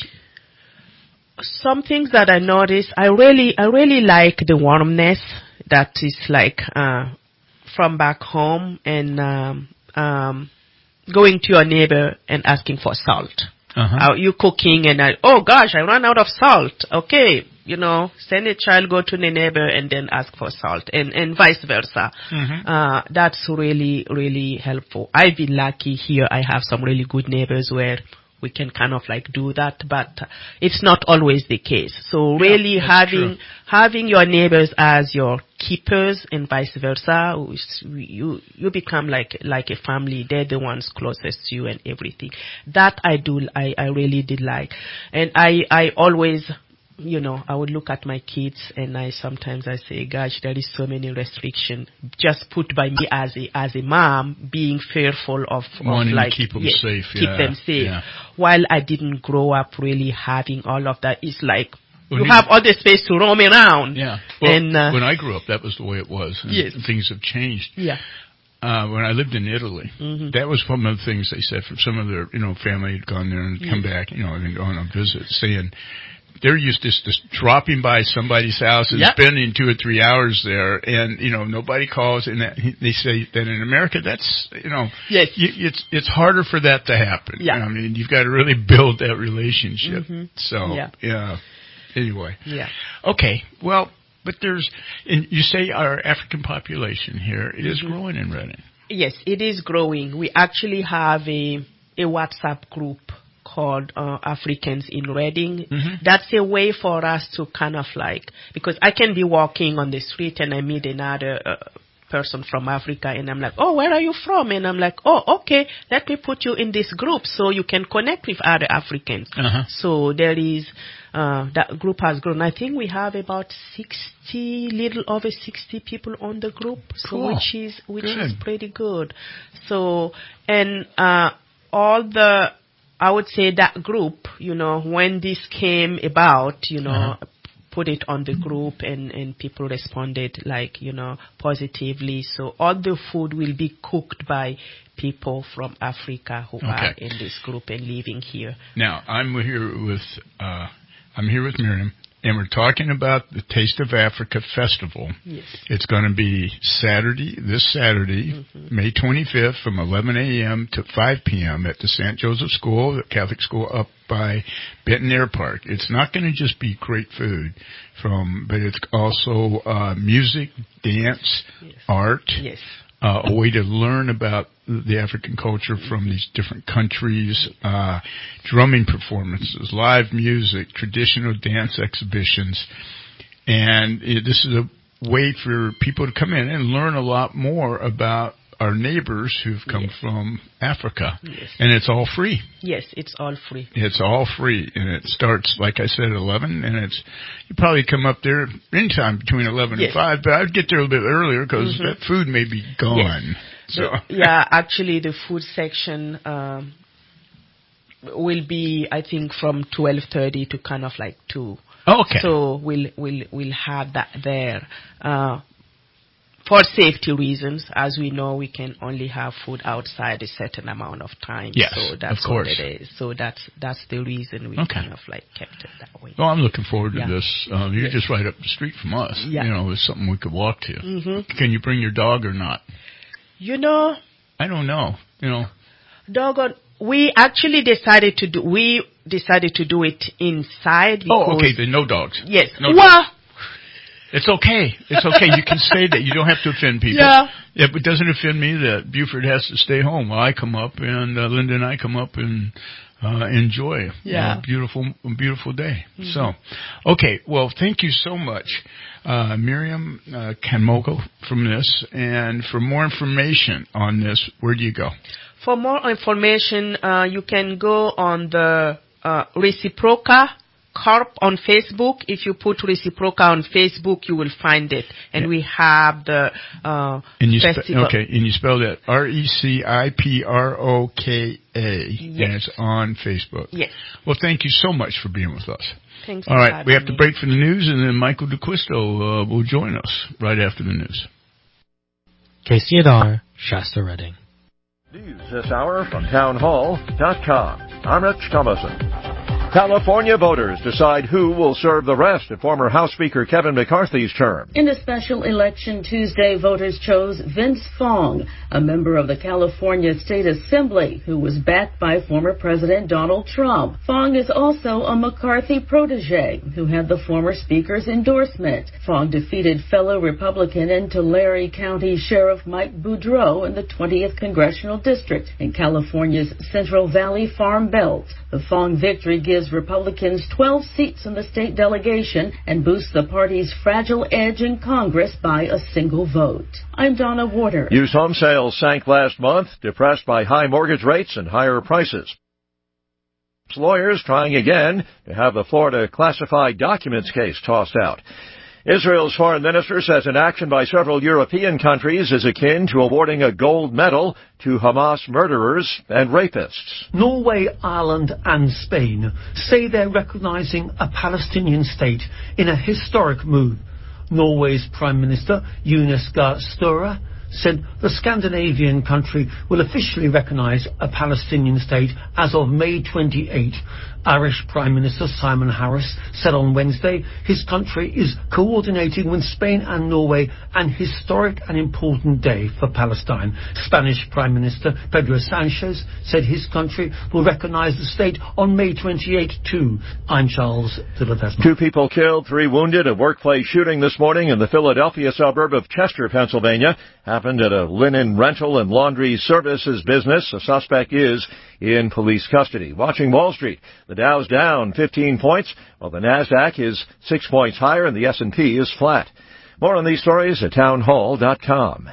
Some things that I noticed, I really, I really like the warmness that is like uh, from back home, and um, um, going to your neighbor and asking for salt. Uh-huh. Uh, you cooking and I, oh gosh, I ran out of salt. Okay, you know, send a child, go to the neighbor and then ask for salt, and, and vice versa. Mm-hmm. Uh, that's really, really helpful. I've been lucky here. I have some really good neighbors where we can kind of like do that, but it's not always the case. So really yeah, having true. having your neighbors as your keepers and vice versa, you you become like like a family. They're the ones closest to you and everything. That I do, I, I really did like, and I I always. You know, I would look at my kids and I sometimes I say, gosh, there is so many restrictions just put by me as a as a mom, being fearful of, of wanting like to keep them yeah, safe, keep yeah, them safe. Yeah. While I didn't grow up really having all of that, it's like when you, you have all the space to roam around. Yeah. Well, and uh, when I grew up, that was the way it was. And yes. Things have changed. Yeah. Uh, when I lived in Italy, mm-hmm. that was one of the things they said from some of their, you know, family had gone there and yes. come back, you know, and on a visit, saying they're used to just dropping by somebody's house and yep. spending two or three hours there, and you know nobody calls. And that, they say that in America, that's you know, yes. you, it's it's harder for that to happen. Yeah. I mean, you've got to really build that relationship. Mm-hmm. So yeah. yeah. Anyway. Yeah. Okay. Well, but there's, and you say our African population here is mm-hmm. growing in Redding. Yes, it is growing. We actually have a a WhatsApp group called uh, Africans in Redding. Mm-hmm. That's a way for us to kind of like, because I can be walking on the street and I meet another uh, person from Africa and I'm like, oh, where are you from? And I'm like, oh, okay, let me put you in this group so you can connect with other Africans. Uh-huh. So there is, uh, that group has grown. I think we have about sixty, little over sixty people on the group. So cool. which is, which good. is pretty good. So, and, uh, all the, I would say that group, you know, when this came about, you know, uh-huh. put it on the group and, and people responded like, you know, positively. So all the food will be cooked by people from Africa who okay. are in this group and living here. Now, I'm here with, uh, I'm here with Miriam. And we're talking about the Taste of Africa Festival. Yes. It's going to be Saturday, this Saturday, mm-hmm. May twenty-fifth from eleven a.m. to five p.m. at the Saint Joseph School, the Catholic school up by Benton Air Park. It's not going to just be great food, from, but it's also uh, music, dance, yes. art. Yes. Uh, a way to learn about the African culture from these different countries, uh, drumming performances, live music, traditional dance exhibitions. And it, this is a way for people to come in and learn a lot more about our neighbors who've come yes. from Africa. Yes. And it's all free. Yes, it's all free. It's all free. And it starts, like I said, at eleven. And it's, you probably come up there anytime between eleven yes. and five. But I'd get there a little bit earlier because mm-hmm. that food may be gone. Yes. So. The, yeah, actually the food section um, will be, I think, from twelve thirty to kind of like two. Oh, okay. So we'll, we'll, we'll have that there. Uh, For safety reasons, as we know, we can only have food outside a certain amount of time. Yes, so that's of course. what it is. So that's that's the reason we okay. kind of like kept it that way. Well, I'm looking forward to yeah. this. Um, you're yes. just right up the street from us. Yeah. You know, it's something we could walk to. Mm-hmm. Can you bring your dog or not? You know, I don't know. You know, doggone. We actually decided to do. We decided to do it inside. Because, oh, okay. Then no dogs. Yes. No well, dogs. It's okay. It's okay. You can say that. You don't have to offend people. Yeah. It doesn't offend me that Buford has to stay home while I come up and uh, Linda and I come up and uh, enjoy yeah. a beautiful, beautiful day. Mm-hmm. So, okay. Well, thank you so much, uh, Miriam uh, Kanmoko, from this. And for more information on this, where do you go? For more information, uh, you can go on the uh, Reciproca Corp on Facebook. If you put Reciproca on Facebook, you will find it. And yeah. we have the uh, and you festival. Spe- okay, and you spell that R E C I P R O K A. Yes. And it's on Facebook. Yes. Well, thank you so much for being with us. Thanks. All right, we have me. to break for the news, and then Michael DeQuisto uh, will join us right after the news. K C A R, Shasta Redding. News this hour from town hall dot com. I'm Rich Thomason. California voters decide who will serve the rest of former House Speaker Kevin McCarthy's term. In a special election Tuesday, voters chose Vince Fong, a member of the California State Assembly who was backed by former President Donald Trump. Fong is also a McCarthy protege who had the former speaker's endorsement. Fong defeated fellow Republican and Tulare County Sheriff Mike Boudreaux in the twentieth Congressional District in California's Central Valley Farm Belt. The Fong victory gives Republicans twelve seats in the state delegation and boosts the party's fragile edge in Congress by a single vote. I'm Donna Warder. Used home sales sank last month, depressed by high mortgage rates and higher prices. Lawyers trying again to have the Florida classified documents case tossed out. Israel's foreign minister says an action by several European countries is akin to awarding a gold medal to Hamas murderers and rapists. Norway, Ireland and Spain say they're recognizing a Palestinian state in a historic move. Norway's Prime Minister, Jonas Gahr Støre, said the Scandinavian country will officially recognize a Palestinian state as of May twenty-eighth. Irish Prime Minister Simon Harris said on Wednesday his country is coordinating with Spain and Norway an historic and important day for Palestine. Spanish Prime Minister Pedro Sanchez said his country will recognize the state on May twenty-eighth too. I'm Charles de Ledesma. Two people killed, three wounded. A workplace shooting this morning in the Philadelphia suburb of Chester, Pennsylvania, happened at a linen rental and laundry services business. A suspect is in police custody. Watching Wall Street, the Dow's down fifteen points, while the NASDAQ is six points higher and the S and P is flat. More on these stories at town hall dot com.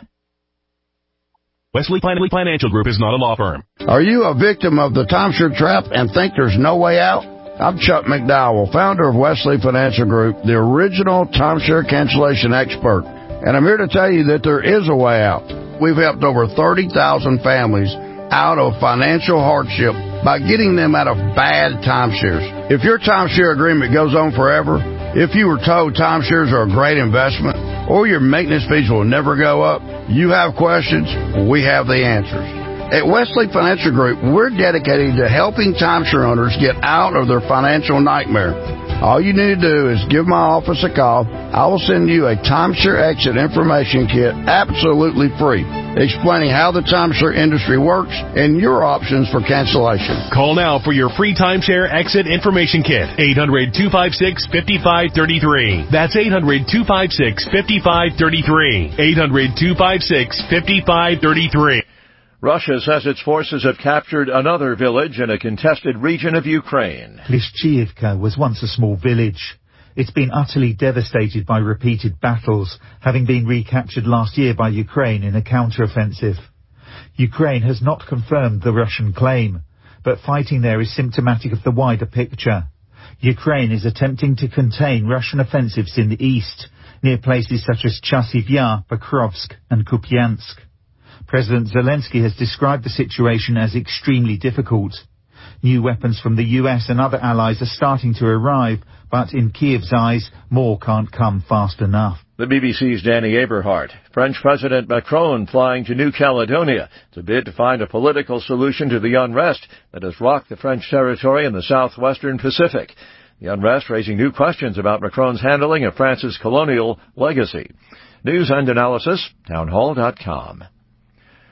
Wesley Financial Group is not a law firm. Are you a victim of the timeshare trap and think there's no way out? I'm Chuck McDowell, founder of Wesley Financial Group, the original timeshare cancellation expert. And I'm here to tell you that there is a way out. We've helped over thirty thousand families out of financial hardship by getting them out of bad timeshares. If your timeshare agreement goes on forever, if you were told timeshares are a great investment, or your maintenance fees will never go up, you have questions, we have the answers. At Wesley Financial Group, we're dedicated to helping timeshare owners get out of their financial nightmare. All you need to do is give my office a call. I will send you a timeshare exit information kit absolutely free, explaining how the timeshare industry works and your options for cancellation. Call now for your free timeshare exit information kit. eight hundred, two five six, five five three three. That's eight hundred, two five six, five five three three. eight hundred, two five six, five five three three. Russia says its forces have captured another village in a contested region of Ukraine. Klishchiivka was once a small village. It's been utterly devastated by repeated battles, having been recaptured last year by Ukraine in a counter-offensive. Ukraine has not confirmed the Russian claim, but fighting there is symptomatic of the wider picture. Ukraine is attempting to contain Russian offensives in the east, near places such as Chasiv Yar, Pokrovsk and Kupiansk. President Zelensky has described the situation as extremely difficult. New weapons from the U S and other allies are starting to arrive, but in Kiev's eyes, more can't come fast enough. The B B C's Danny Aberhart. French President Macron flying to New Caledonia to bid to find a political solution to the unrest that has rocked the French territory in the southwestern Pacific. The unrest raising new questions about Macron's handling of France's colonial legacy. News and analysis, town hall dot com.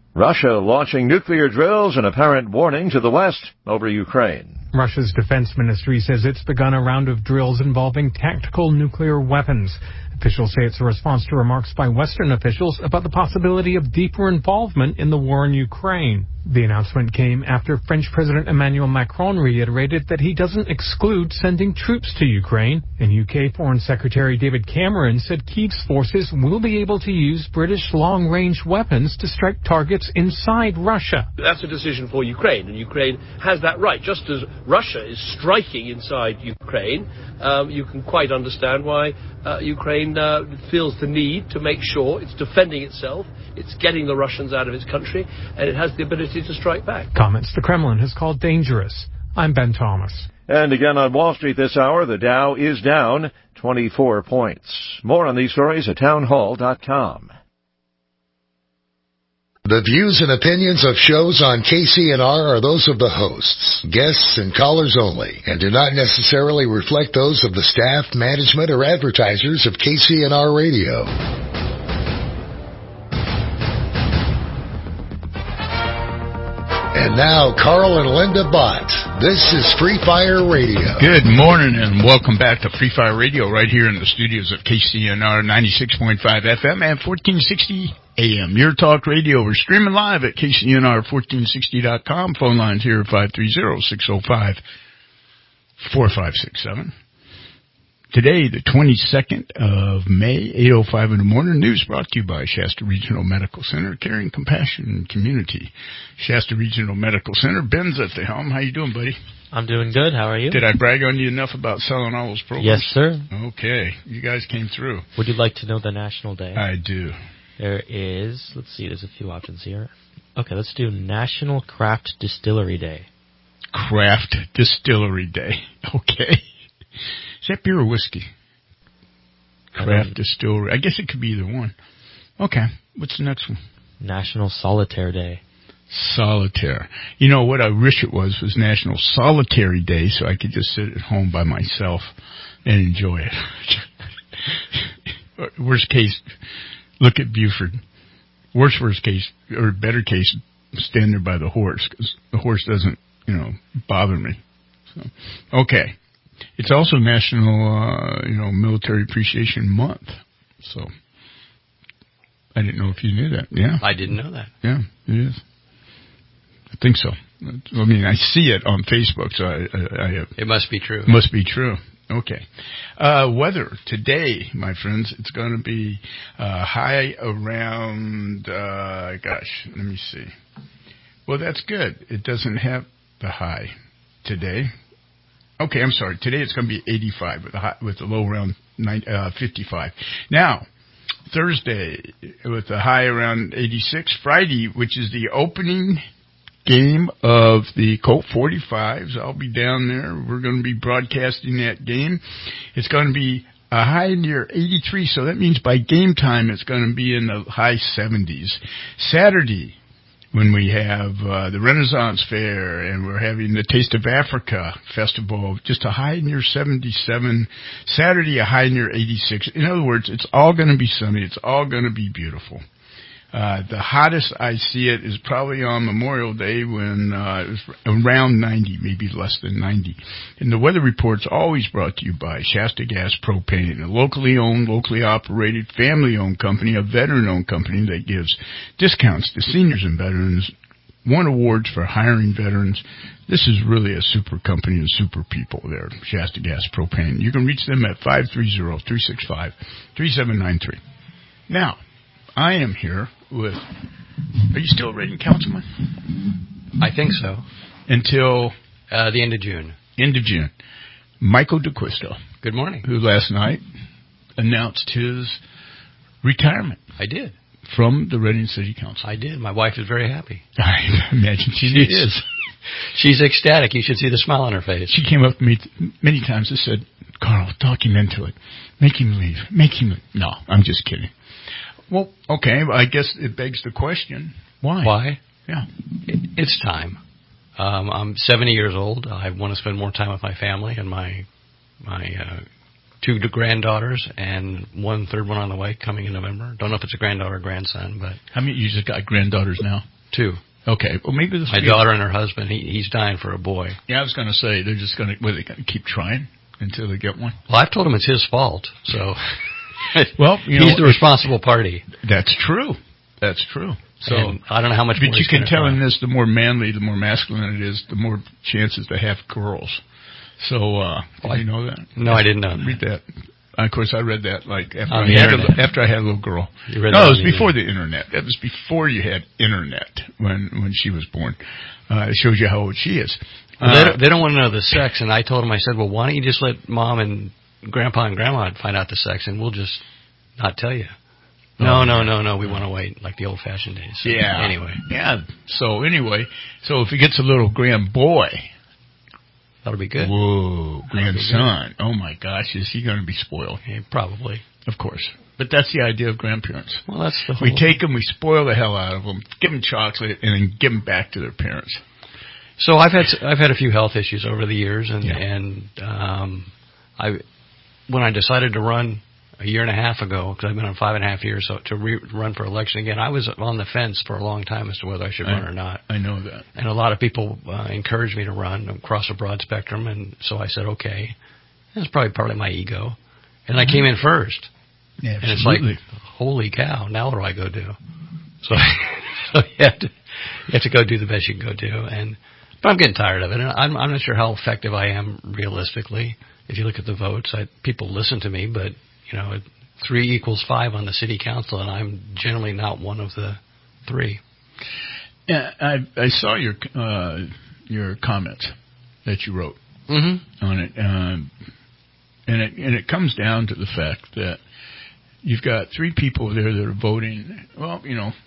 Russia launching nuclear drills, an apparent warning to the West over Ukraine. Russia's defense ministry says it's begun a round of drills involving tactical nuclear weapons. Officials say it's a response to remarks by Western officials about the possibility of deeper involvement in the war in Ukraine. The announcement came after French President Emmanuel Macron reiterated that he doesn't exclude sending troops to Ukraine, and U K Foreign Secretary David Cameron said Kyiv's forces will be able to use British long-range weapons to strike targets inside Russia. That's a decision for Ukraine, and Ukraine has that right. Just as Russia is striking inside Ukraine, um, you can quite understand why uh, Ukraine uh, feels the need to make sure it's defending itself, it's getting the Russians out of its country, and it has the ability to strike back. Comments the Kremlin has called dangerous. I'm Ben Thomas. And again on Wall Street this hour, the Dow is down twenty-four points. More on these stories at townhall dot com. The views and opinions of shows on K C N R are those of the hosts, guests, and callers only, and do not necessarily reflect those of the staff, management, or advertisers of K C N R Radio. And now, Carl and Linda Bott. This is Free Fire Radio. Good morning and welcome back to Free Fire Radio right here in the studios of K C N R ninety-six point five F M and fourteen sixty A M. Your talk radio. We're streaming live at K C N R fourteen sixty dot com. Phone lines here at five three zero, six zero five, four five six seven. Today, the twenty-second of May, eight oh five in the morning. News brought to you by Shasta Regional Medical Center, caring compassion and community. Shasta Regional Medical Center. Ben's at the helm. How you doing, buddy? I'm doing good. How are you? Did I brag on you enough about selling all those programs? Yes, sir. Okay. You guys came through. Would you like to know the national day? I do. There is, let's see, there's a few options here. Okay, let's do National Craft Distillery Day. Craft Distillery Day. Okay. Is that beer or whiskey? Craft Distillery. I guess it could be either one. Okay. What's the next one? National Solitaire Day. Solitaire. You know, what I wish it was was National Solitary Day so I could just sit at home by myself and enjoy it. Worst case, look at Buford. Worst, worst case, or better case, stand there by the horse because the horse doesn't, you know, bother me. So, okay. It's also National, uh, you know, Military Appreciation Month. So, I didn't know if you knew that. Yeah. I didn't know that. Yeah, it is. I think so. I mean, I see it on Facebook, so I... I, I it must be true. Must be true. Okay. Uh, weather. Today, my friends, it's going to be uh, high around, uh, gosh, let me see. Well, that's good. It doesn't have the high today. Okay, I'm sorry. Today it's going to be eighty-five with the high, with the low around nine, uh, fifty-five. Now, Thursday with the high around eighty-six. Friday, which is the opening game of the Colt forty-fives. I'll be down there. We're going to be broadcasting that game. It's going to be a high near eighty-three, so that means by game time it's going to be in the high seventies. Saturday, when we have uh, the Renaissance Fair and we're having the Taste of Africa Festival, just a high near seventy-seven. Saturday, a high near eighty-six. In other words, it's all going to be sunny. It's all going to be beautiful. Uh, the hottest I see it is probably on Memorial Day when uh, it was around ninety, maybe less than ninety. And the weather report's always brought to you by Shasta Gas Propane, a locally owned, locally operated, family-owned company, a veteran-owned company that gives discounts to seniors and veterans, won awards for hiring veterans. This is really a super company and super people there, Shasta Gas Propane. You can reach them at five three zero, three six five, three seven nine three. Now, I am here with, are you still a Reading councilman? I think so. Until? Uh, the end of June. End of June. Michael DeQuisto. Good morning. Who last night announced his retirement. I did. From the Reading City Council. I did. My wife is very happy. I imagine she, she is. is. She's ecstatic. You should see the smile on her face. She came up to me many times and said, Carl, talk him into it. Make him leave. Make him leave. No, I'm just kidding. Well, okay, I guess it begs the question, why? Why? Yeah. It, it's time. Um, I'm seventy years old. I want to spend more time with my family and my my uh, two granddaughters and one third one on the way coming in November. Don't know if it's a granddaughter or grandson, but... How many, you just got granddaughters now? Two. Okay, well maybe this my daughter and her husband. He, he's dying for a boy. Yeah, I was going to say they're just going to. What, they going to keep trying until they get one? Well, I've told him it's his fault. So, well, you he's know, the responsible party. That's true. That's true. So and I don't know how much. But more you can tell try. in this, the more manly, the more masculine it is, the more chances they have girls. So, uh, did well, you know that? No, I didn't know that. Read that. Of course, I read that like after, on I the had, internet. a, after I had a little girl. You read no, that it was on the before internet. the internet. That was before you had internet when when she was born. Uh, it shows you how old she is. Well, uh, they, don't, they don't want to know the sex, and I told them, I said, well, why don't you just let mom and grandpa and grandma find out the sex, and we'll just not tell you. No, no, no, no. We want to wait, like the old-fashioned days. So, yeah. Anyway. Yeah. So anyway, so if he gets a little grand boy, that'll be good. Whoa, grandson! Oh my gosh, is he going to be spoiled? Yeah, probably. Of course. But that's the idea of grandparents. Well, that's the whole... We take them, we spoil the hell out of them, give them chocolate, and then give them back to their parents. So I've had I've had a few health issues over the years, and yeah. and um, I when I decided to run a year and a half ago, because I've been on five and a half years, so to re- run for election again, I was on the fence for a long time as to whether I should I, run or not. I know that. And a lot of people uh, encouraged me to run across a broad spectrum, and so I said, okay. That's probably partly my ego. And mm-hmm. I came in first. Yeah, and it's like, holy cow, now what do I go do? So, so you, have to, you have to go do the best you can go do. And But I'm getting tired of it. And I'm, I'm not sure how effective I am realistically. If you look at the votes, I, people listen to me, but you know, three equals five on the city council, and I'm generally not one of the three. Yeah, I I saw your uh, your comments that you wrote mm-hmm. on it, um, and it and it comes down to the fact that you've got three people there that are voting. Well, you know,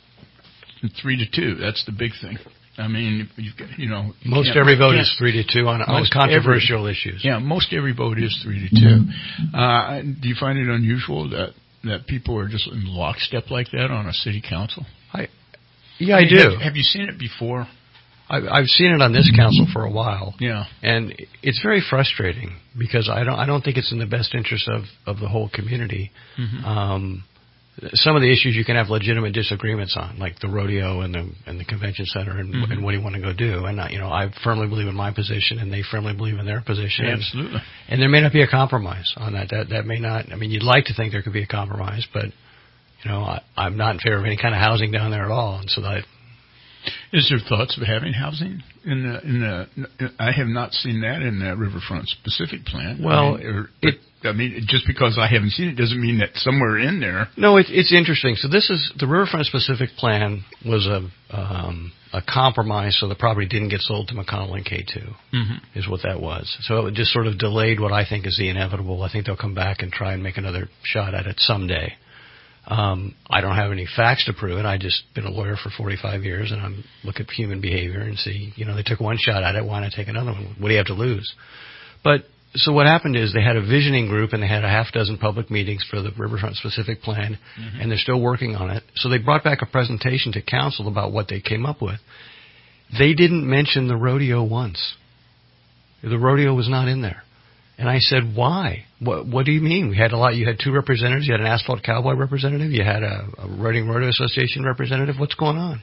three to two. That's the big thing. I mean, you've got, you know, you most every vote is three to two on, on controversial every, issues. Yeah, most every vote is three to two. Uh, do you find it unusual that, that people are just in lockstep like that on a city council? I, yeah, I, I mean, do. Have, have you seen it before? I, I've seen it on this council for a while. Yeah, and it's very frustrating because I don't, I don't think it's in the best interest of, of the whole community. Mm-hmm. Um, Some of the issues you can have legitimate disagreements on, like the rodeo and the and the convention center, and, mm-hmm. and what do you want to go do. And you know, I firmly believe in my position, and they firmly believe in their position. Yeah, and, absolutely. And there may not be a compromise on that. That that may not. I mean, you'd like to think there could be a compromise, but you know, I, I'm not in favor of any kind of housing down there at all. And so that. Is there thoughts of having housing in the in the? I have not seen that in the Riverfront Specific Plan. Well, I mean, or, it, I mean, just because I haven't seen it doesn't mean that somewhere in there. No, it's it's interesting. So this is the Riverfront Specific Plan was a um, a compromise, so the property didn't get sold to McConnell and K two, mm-hmm. is what that was. So it just sort of delayed what I think is the inevitable. I think they'll come back and try and make another shot at it someday. Um, I don't have any facts to prove it. I just been a lawyer for forty-five years, and I'm look at human behavior and see, you know, they took one shot at it. Why not take another one? What do you have to lose? But so what happened is they had a visioning group, and they had a half dozen public meetings for the Riverfront Specific Plan, mm-hmm. and they're still working on it. So they brought back a presentation to council about what they came up with. They didn't mention the rodeo once. The rodeo was not in there. And I said, why? What, what do you mean? We had a lot. You had two representatives. You had an Asphalt Cowboy representative. You had a, a Reading Rodeo Association representative. What's going on?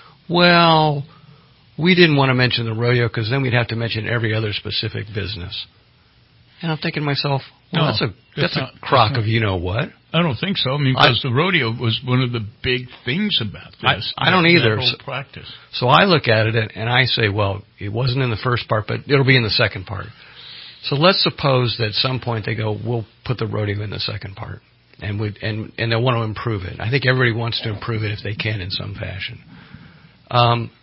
Well, we didn't want to mention the rodeo because then we'd have to mention every other specific business. And I'm thinking to myself, well, no, that's a that's, that's not, a crock that's of you know what. I don't think so. I mean, because the rodeo was one of the big things about this. I, I don't either. That whole so, practice. So I look at it and, and I say, well, it wasn't in the first part, but it'll be in the second part. So let's suppose that at some point they go, we'll put the rodeo in the second part, and we and and they want to improve it. I think everybody wants to improve it if they can in some fashion. Um,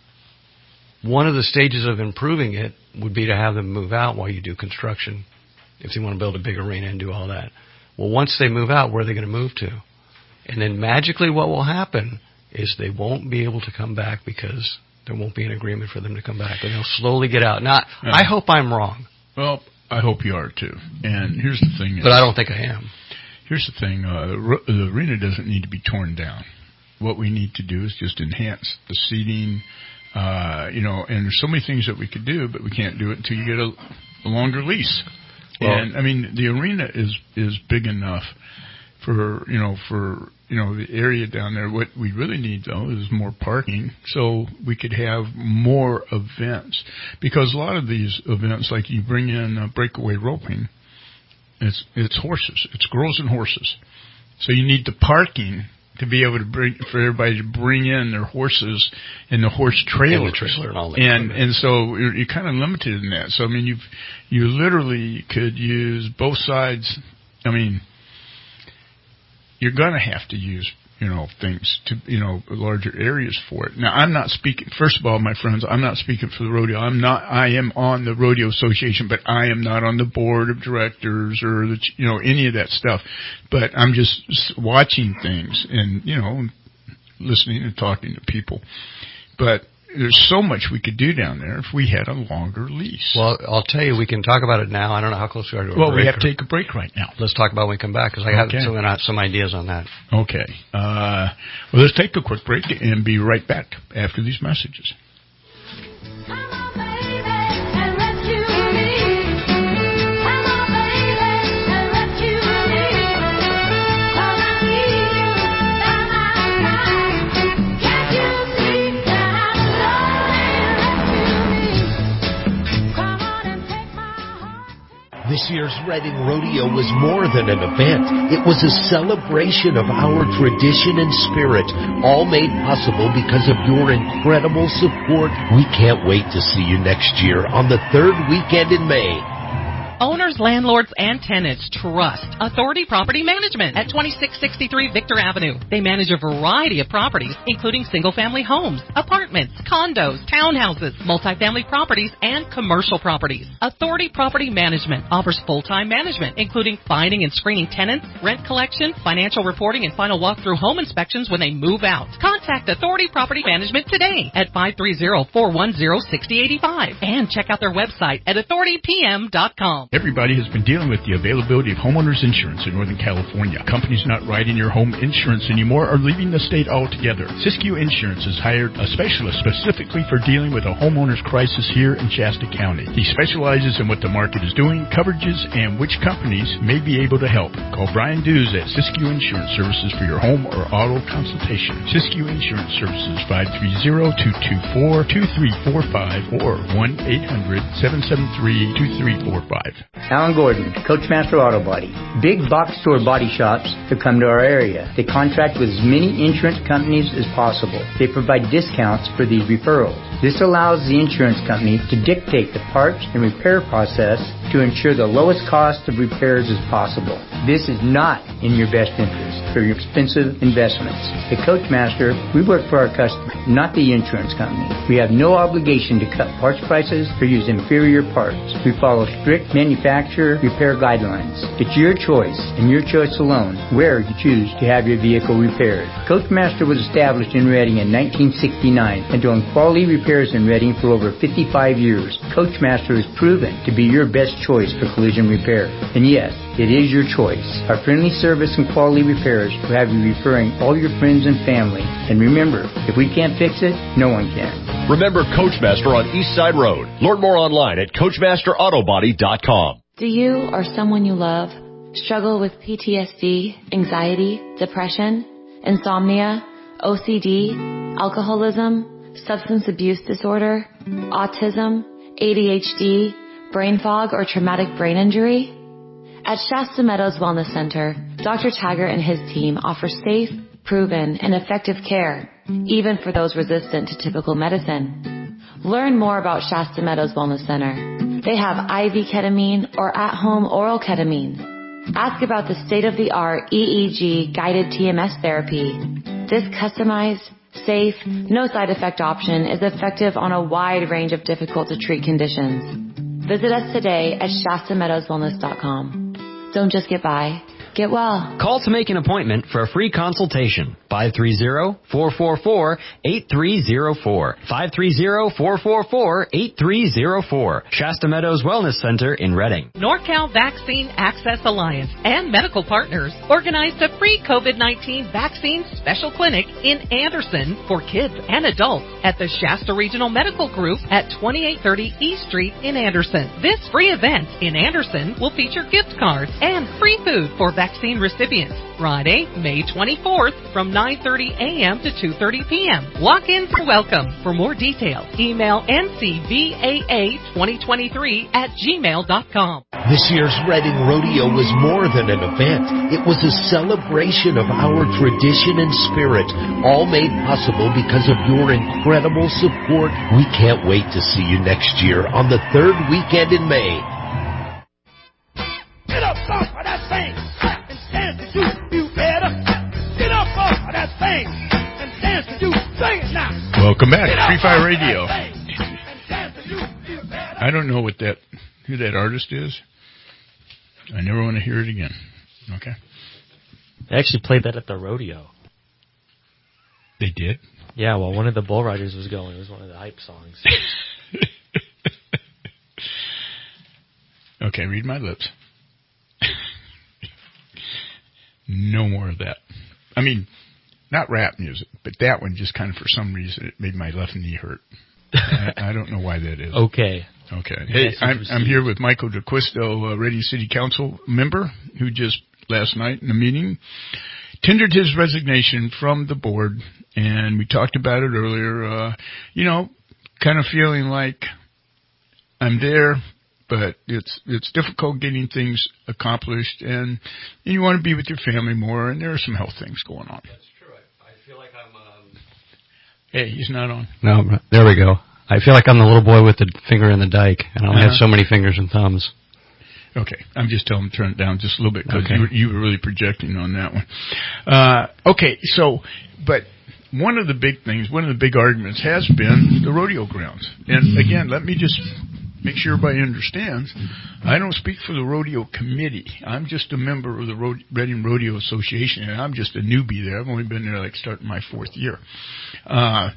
one of the stages of improving it would be to have them move out while you do construction, if they want to build a big arena and do all that. Well, once they move out, where are they going to move to? And then magically what will happen is they won't be able to come back because there won't be an agreement for them to come back, and they'll slowly get out. Now, yeah. I hope I'm wrong. Well, I hope you are too. And here's the thing. But is, I don't think I am. Here's the thing. Uh, the, the arena doesn't need to be torn down. What we need to do is just enhance the seating, uh, you know, and there's so many things that we could do, but we can't do it until you get a, a longer lease. Well, and, I mean, the arena is, is big enough for, you know, for, you know, the area down there. What we really need, though, is more parking so we could have more events. Because a lot of these events, like you bring in uh, breakaway roping, it's it's horses. It's girls and horses. So you need the parking to be able to bring, for everybody to bring in their horses and the horse trailer. And the trailer and all that. And, and so you're, you're kind of limited in that. So, I mean, you've, you literally could use both sides. I mean, you're going to have to use, you know, things to, you know, larger areas for it. Now, I'm not speaking, first of all, my friends, I'm not speaking for the rodeo. I'm not, I am on the Rodeo Association, but I am not on the board of directors or, the, you know, any of that stuff. But I'm just watching things and, you know, listening and talking to people. But there's so much we could do down there if we had a longer lease. Well, I'll tell you, we can talk about it now. I don't know how close we are to a well, break. Well, we have to take a break right now. Let's talk about it when we come back, because I have okay. some, some ideas on that. Okay. Uh, well, let's take a quick break and be right back after these messages. This year's Reading Rodeo was more than an event. It was a celebration of our tradition and spirit, all made possible because of your incredible support. We can't wait to see you next year on the third weekend in May. Owners, landlords, and tenants trust Authority Property Management at twenty-six sixty-three Victor Avenue. They manage a variety of properties, including single-family homes, apartments, condos, townhouses, multifamily properties, and commercial properties. Authority Property Management offers full-time management, including finding and screening tenants, rent collection, financial reporting, and final walkthrough home inspections when they move out. Contact Authority Property Management today at five three zero, four one zero, six zero eight five and check out their website at authority p m dot com. Everybody has been dealing with the availability of homeowners insurance in Northern California. Companies not writing your home insurance anymore are leaving the state altogether. Siskiyou Insurance has hired a specialist specifically for dealing with a homeowner's crisis here in Shasta County. He specializes in what the market is doing, coverages, and which companies may be able to help. Call Brian Dews at Siskiyou Insurance Services for your home or auto consultation. Siskiyou Insurance Services, five three zero, two two four, two three four five or one eight hundred, seven seven three, two three four five. Alan Gordon, Coachmaster Auto Body. Big box store body shops to come to our area. They contract with as many insurance companies as possible. They provide discounts for these referrals. This allows the insurance company to dictate the parts and repair process to ensure the lowest cost of repairs as possible. This is not in your best interest for your expensive investments. At Coachmaster, we work for our customer, not the insurance company. We have no obligation to cut parts prices or use inferior parts. We follow strict manufacturer repair guidelines. It's your choice and your choice alone where you choose to have your vehicle repaired. Coachmaster was established in Reading in nineteen sixty-nine and doing quality repairs in Reading for over fifty-five years. Coachmaster is proven to be your best choice for collision repair. And yes, it is your choice. Our friendly service and quality repairs will have you referring all your friends and family. And remember, if we can't fix it, no one can. Remember Coachmaster on East Side Road. Learn more online at coachmaster auto body dot com. Do you or someone you love struggle with P T S D, anxiety, depression, insomnia, O C D, alcoholism, substance abuse disorder, autism, A D H D, brain fog, or traumatic brain injury? At Shasta Meadows Wellness Center, Doctor Taggart and his team offer safe, proven, and effective care, even for those resistant to typical medicine. Learn more about Shasta Meadows Wellness Center. They have I V ketamine or at-home oral ketamine. Ask about the state-of-the-art E E G guided T M S therapy. This customized, safe, no side effect option is effective on a wide range of difficult to treat conditions. Visit us today at Shasta Meadows Wellness dot com. Don't just get by, get well. Call to make an appointment for a free consultation. five three zero, four four four, eight three zero four. five three zero, four four four, eight three zero four. Shasta Meadows Wellness Center in Reading. NorCal Vaccine Access Alliance and medical partners organized a free COVID nineteen vaccine special clinic in Anderson for kids and adults at the Shasta Regional Medical Group at twenty-eight thirty East Street in Anderson. This free event in Anderson will feature gift cards and free food for vaccine vaccine recipients. Friday, May twenty-fourth from nine thirty a.m. to two thirty p.m. Walk-ins are welcome. For more details, email N C V A A twenty twenty-three at gmail dot com. This year's Reading Rodeo was more than an event. It was a celebration of our tradition and spirit, all made possible because of your incredible support. We can't wait to see you next year on the third weekend in May. Get up off of that thing and dance to you, you better. Get up off of that thing and dance to you. Sing it now. Welcome back, Free Fire Radio. I don't know what that who that artist is. I never want to hear it again. Okay. They actually played that at the rodeo. They did? Yeah, well, one of the bull riders was going. It was one of the hype songs. Okay, read my lips. No more of that. I mean, not rap music, but that one just kind of, for some reason, it made my left knee hurt. I, I don't know why that is. Okay. Okay. Hey, I'm, I'm here with Michael DeQuisto, a Reading City Council member, who just last night in a meeting tendered his resignation from the board, and we talked about it earlier. Uh, you know, kind of feeling like I'm there, but it's it's difficult getting things accomplished, and, and you want to be with your family more, and there are some health things going on. That's true. I, I feel like I'm... Um... Hey, he's not on. No, there we go. I feel like I'm the little boy with the finger in the dike, and I only uh-huh. have so many fingers and thumbs. Okay, I'm just telling him to turn it down just a little bit, because okay. you, were, you were really projecting on that one. Uh, okay, so, but one of the big things, one of the big arguments has been the rodeo grounds. And again, let me just make sure everybody understands, I don't speak for the rodeo committee. I'm just a member of the Rode- Reading Rodeo Association, and I'm just a newbie there. I've only been there like starting my fourth year. Uh,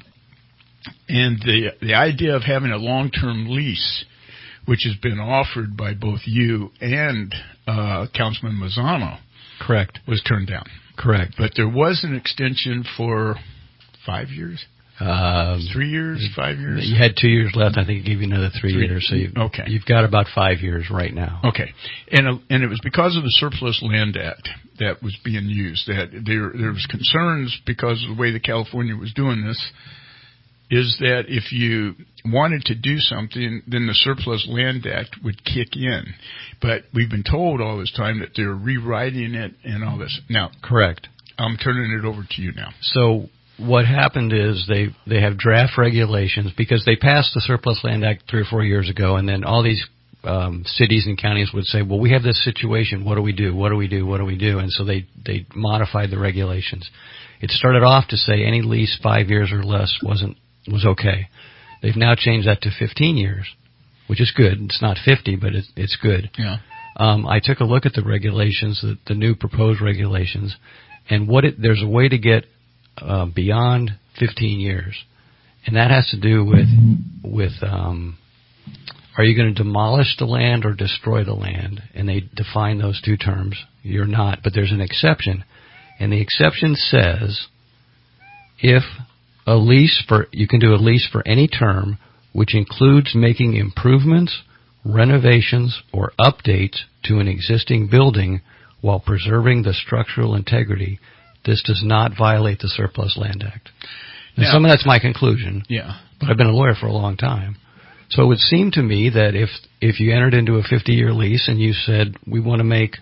and the the idea of having a long-term lease, which has been offered by both you and uh, Councilman Mazzano, correct, was turned down. Correct. But there was an extension for five years? Um, three years, five years? You had two years left. I think it gave you another three, three years. So you've, okay. you've got about five years right now. Okay. And uh, and it was because of the Surplus Land Act that was being used, that there there was concerns because of the way that California was doing this, is that if you wanted to do something, then the Surplus Land Act would kick in. But we've been told all this time that they're rewriting it and all this. Now, correct. I'm turning it over to you now. So what happened is they they have draft regulations because they passed the Surplus Land Act three or four years ago, and then all these um, cities and counties would say, well, we have this situation. What do we do? What do we do? What do we do? And so they, they modified the regulations. It started off to say any lease five years or less wasn't was okay. They've now changed that to fifteen years, which is good. It's not fifty, but it's, it's good. Yeah. Um, I took a look at the regulations, the, the new proposed regulations, and what it, there's a way to get uh, beyond fifteen years, and that has to do with with um, are you going to demolish the land or destroy the land? And they define those two terms. You're not, but there's an exception, and the exception says if a lease for you can do a lease for any term which includes making improvements, renovations, or updates to an existing building while preserving the structural integrity. This does not violate the Surplus Land Act. Now, some of that's my conclusion. Yeah. But I've been a lawyer for a long time. So it would seem to me that if if you entered into a fifty-year lease and you said, we want to make,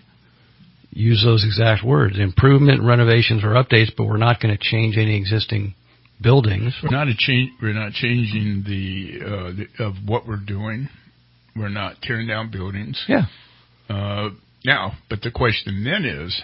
use those exact words, improvement, renovations, or updates, but we're not going to change any existing buildings. We're not a change. We're not changing the, uh, the of what we're doing. We're not tearing down buildings. Yeah. Uh, now, but the question then is,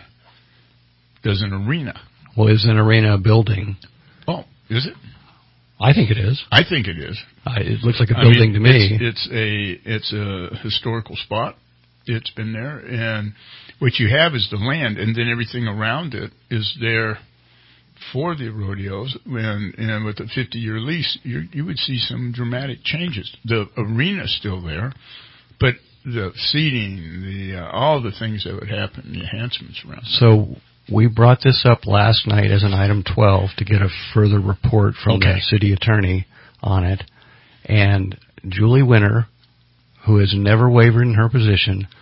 does an arena? Well, is an arena a building? Oh, is it? I think it is. I think it is. I, it looks like a building I mean, to me. It's, it's a it's a historical spot. It's been there, and what you have is the land, and then everything around it is there for the rodeos. And, and with a fifty-year lease, you you would see some dramatic changes. The arena's still there, but the seating, the uh, all the things that would happen, the enhancements around. So we brought this up last night as an item twelve to get a further report from okay. the city attorney on it. And Julie Winter, who has never wavered in her position,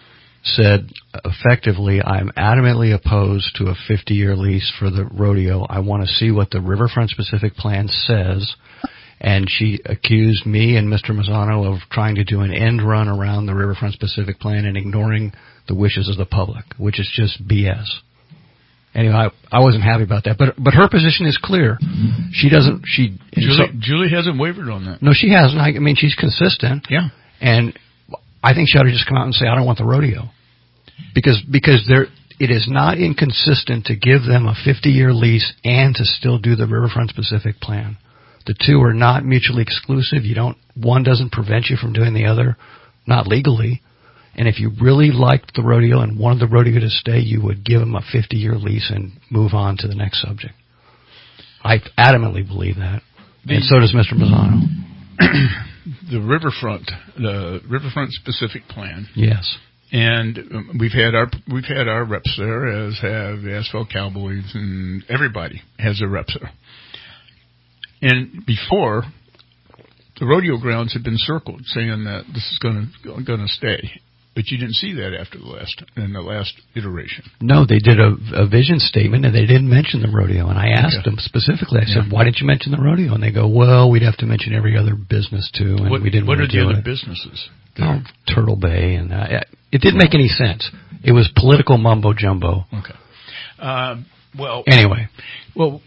said effectively, I'm adamantly opposed to a fifty-year lease for the rodeo. I want to see what the Riverfront Specific Plan says. And she accused me and Mister Mazzano of trying to do an end run around the Riverfront Specific Plan and ignoring the wishes of the public, which is just B S. Anyway, I, I wasn't happy about that. But but her position is clear. She doesn't. She Julie, so, Julie hasn't wavered on that. No, she hasn't. I, I mean, she's consistent. Yeah. And I think she ought to just come out and say, I don't want the rodeo. Because because there it is not inconsistent to give them a fifty-year lease and to still do the Riverfront Specific Plan. The two are not mutually exclusive. You don't. One doesn't prevent you from doing the other, not legally. And if you really liked the rodeo and wanted the rodeo to stay, you would give them a fifty-year lease and move on to the next subject. I adamantly believe that, the, and so does Mister Mazzano. The Riverfront, the Riverfront Specific Plan. Yes. And um, we've had our we've had our reps there, as have the Asphalt Cowboys, and everybody has their reps there. And before, the rodeo grounds had been circled, saying that this is going to going to stay. But you didn't see that after the last in the last iteration. No, they did a, a vision statement, and they didn't mention the rodeo. And I asked Okay. them specifically. I Yeah. said, "Why didn't you mention the rodeo?" And they go, "Well, we'd have to mention every other business too, and What, we didn't what want are to the do other it." businesses? Oh, Turtle Bay, and uh, it didn't make any sense. It was political mumbo jumbo. Okay. Uh, well. Anyway. Well,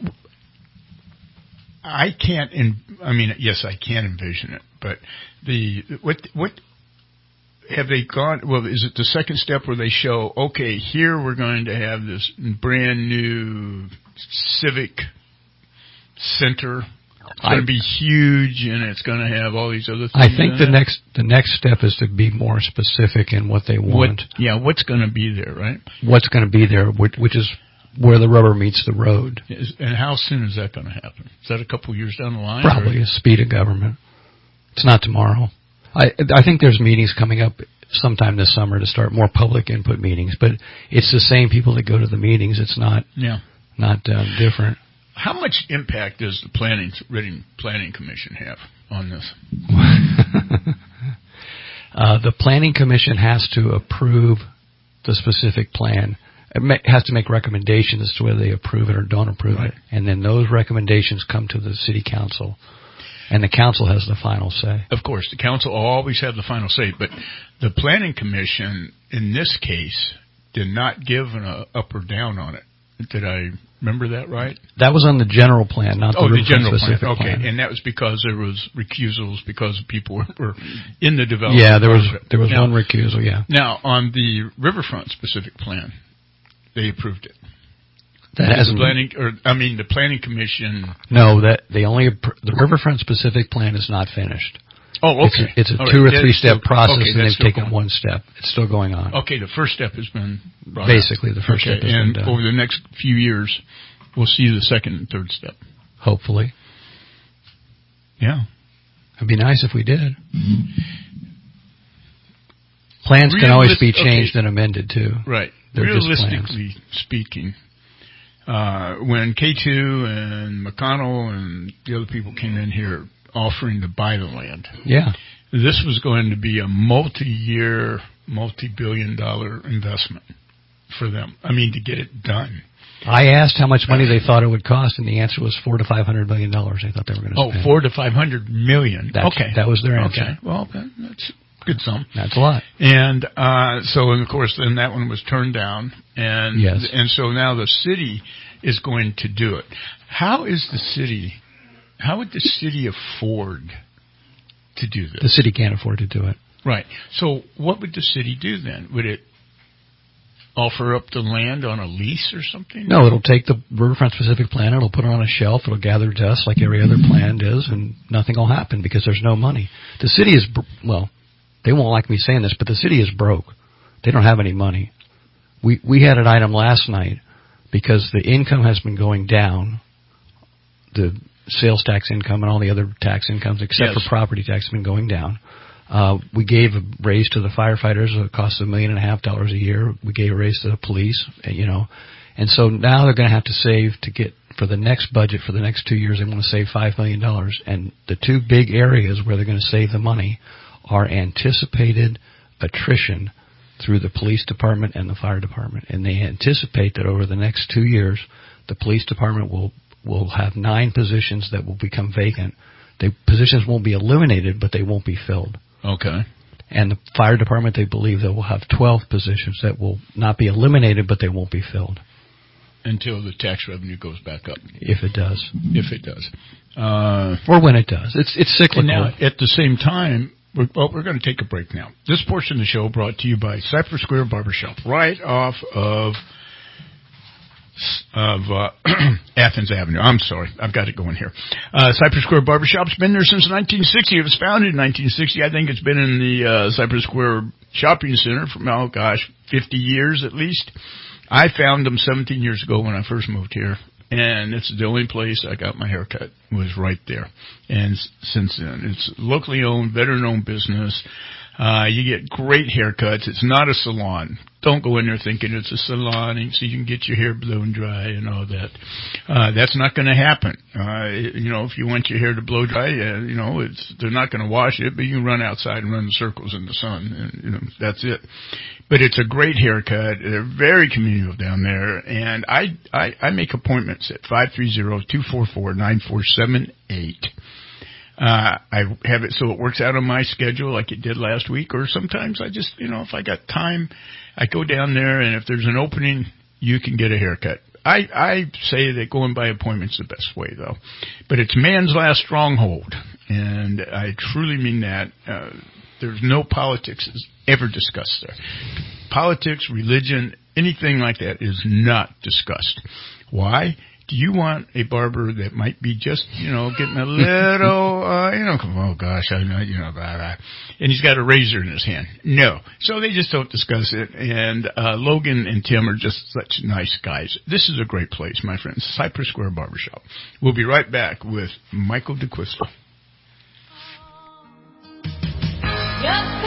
I can't. In, I mean, yes, I can envision it. But the what what have they gone? Well, is it the second step where they show? Okay, here we're going to have this brand new civic center. It's going to be huge, and it's going to have all these other things. I think in the it. next the next step is to be more specific in what they want. What, yeah, what's going to be there, right? What's going to be there, which, which is where the rubber meets the road. Is, and how soon is that going to happen? Is that a couple years down the line? Probably or? a speed of government. It's not tomorrow. I I think there's meetings coming up sometime this summer to start more public input meetings, but it's the same people that go to the meetings. It's not Yeah. not uh, different. How much impact does the planning written planning commission have on this? uh, the planning commission has to approve the specific plan. It ma- has to make recommendations as to whether they approve it or don't approve Right. it, and then those recommendations come to the city council, and the council has the final say. Of course, the council will always have the final say, but the planning commission, in this case, did not give an uh, up or down on it. Did I remember that right? That was on the general plan, not the, oh, the Riverfront general plan. specific Okay, plan. and that was because there was recusals because people were, were in the development. Yeah, there was there was now, one recusal. Yeah. Now on the Riverfront specific plan, they approved it. That Did hasn't the planning, or I mean, the planning commission. No, that they only appro- the Riverfront specific plan is not finished. Oh, okay. It's a, it's a All two right. or three step Still- process, okay, and that's they've still taken going. one step. It's still going on. Okay, the first step has been brought Basically, up. the first okay, step has and been done. over the next few years, we'll see the second and third step. Hopefully. Yeah. It'd be nice if we did. Plans can always be Realis- changed okay. and amended too. Right. They're just plans. Realistically speaking, uh, when K two and McConnell and the other people came in here offering to buy the land, Yeah. this was going to be a multi-year, multi-billion dollar investment for them. I mean, to get it done. I asked how much money they thought it would cost, and the answer was four to five hundred million dollars. They thought they were going to Oh, spend. four to five hundred million. That's, okay, that was their answer. Okay, well, that- that's a good sum. That's a lot. And uh, so, and of course, then that one was turned down, and Yes. and so now the city is going to do it. How is the city? How would the city afford to do this? The city can't afford to do it. Right. So, what would the city do then? Would it offer up the land on a lease or something? No, it'll take the Riverfront specific plan, it'll put it on a shelf, it'll gather dust like every other plan does, and nothing will happen because there's no money. The city is, br- well, they won't like me saying this, but the city is broke. They don't have any money. We we had an item last night because the income has been going down, the sales tax income and all the other tax incomes except Yes. for property tax have been going down. Uh, we gave a raise to the firefighters. It costs a million and a half dollars a year. We gave a raise to the police, you know. And so now they're going to have to save to get, for the next budget, for the next two years, they want to save five million dollars. And the two big areas where they're going to save the money are anticipated attrition through the police department and the fire department. And they anticipate that over the next two years, the police department will, will have nine positions that will become vacant. The positions won't be eliminated, but they won't be filled. Okay. And the fire department, they believe they will have twelve positions that will not be eliminated, but they won't be filled. Until the tax revenue goes back up. If it does. If it does. Uh, or when it does. It's it's cyclical. And now, at the same time, we're, well, we're going to take a break now. This portion of the show brought to you by Cypress Square Barbershop, right off of of uh, Athens Avenue. I'm sorry. I've got it going here. Uh, Cypress Square Barbershop's been there since nineteen sixty. It was founded in nineteen sixty. I think it's been in the uh, Cypress Square Shopping Center for, oh, gosh, fifty years at least. I found them seventeen years ago when I first moved here, and it's the only place I got my hair cut was right there. And since then, it's locally owned, veteran-owned business. Uh, you get great haircuts. It's not a salon. Don't go in there thinking it's a salon and so you can get your hair blown dry and all that. Uh, that's not going to happen. Uh, you know, if you want your hair to blow dry, uh, you know, it's, they're not going to wash it, but you can run outside and run in circles in the sun and, you know, that's it. But it's a great haircut. They're very communal down there. And I, I, I make appointments at five three zero, two four four, nine four seven eight. Uh, I have it so it works out on my schedule like it did last week, or sometimes I just, you know, if I got time, I go down there, and if there's an opening, you can get a haircut. I, I say that going by appointment's the best way, though. But it's man's last stronghold, and I truly mean that. Uh, there's no politics is ever discussed there. Politics, religion, anything like that is not discussed. Why? Do you want a barber that might be just, you know, getting a little, uh, you know, oh gosh, I know, you know, blah, blah, and he's got a razor in his hand? No. So they just don't discuss it. And uh, Logan and Tim are just such nice guys. This is a great place, my friends. Cypress Square Barbershop. We'll be right back with Michael DeQuista. Yep.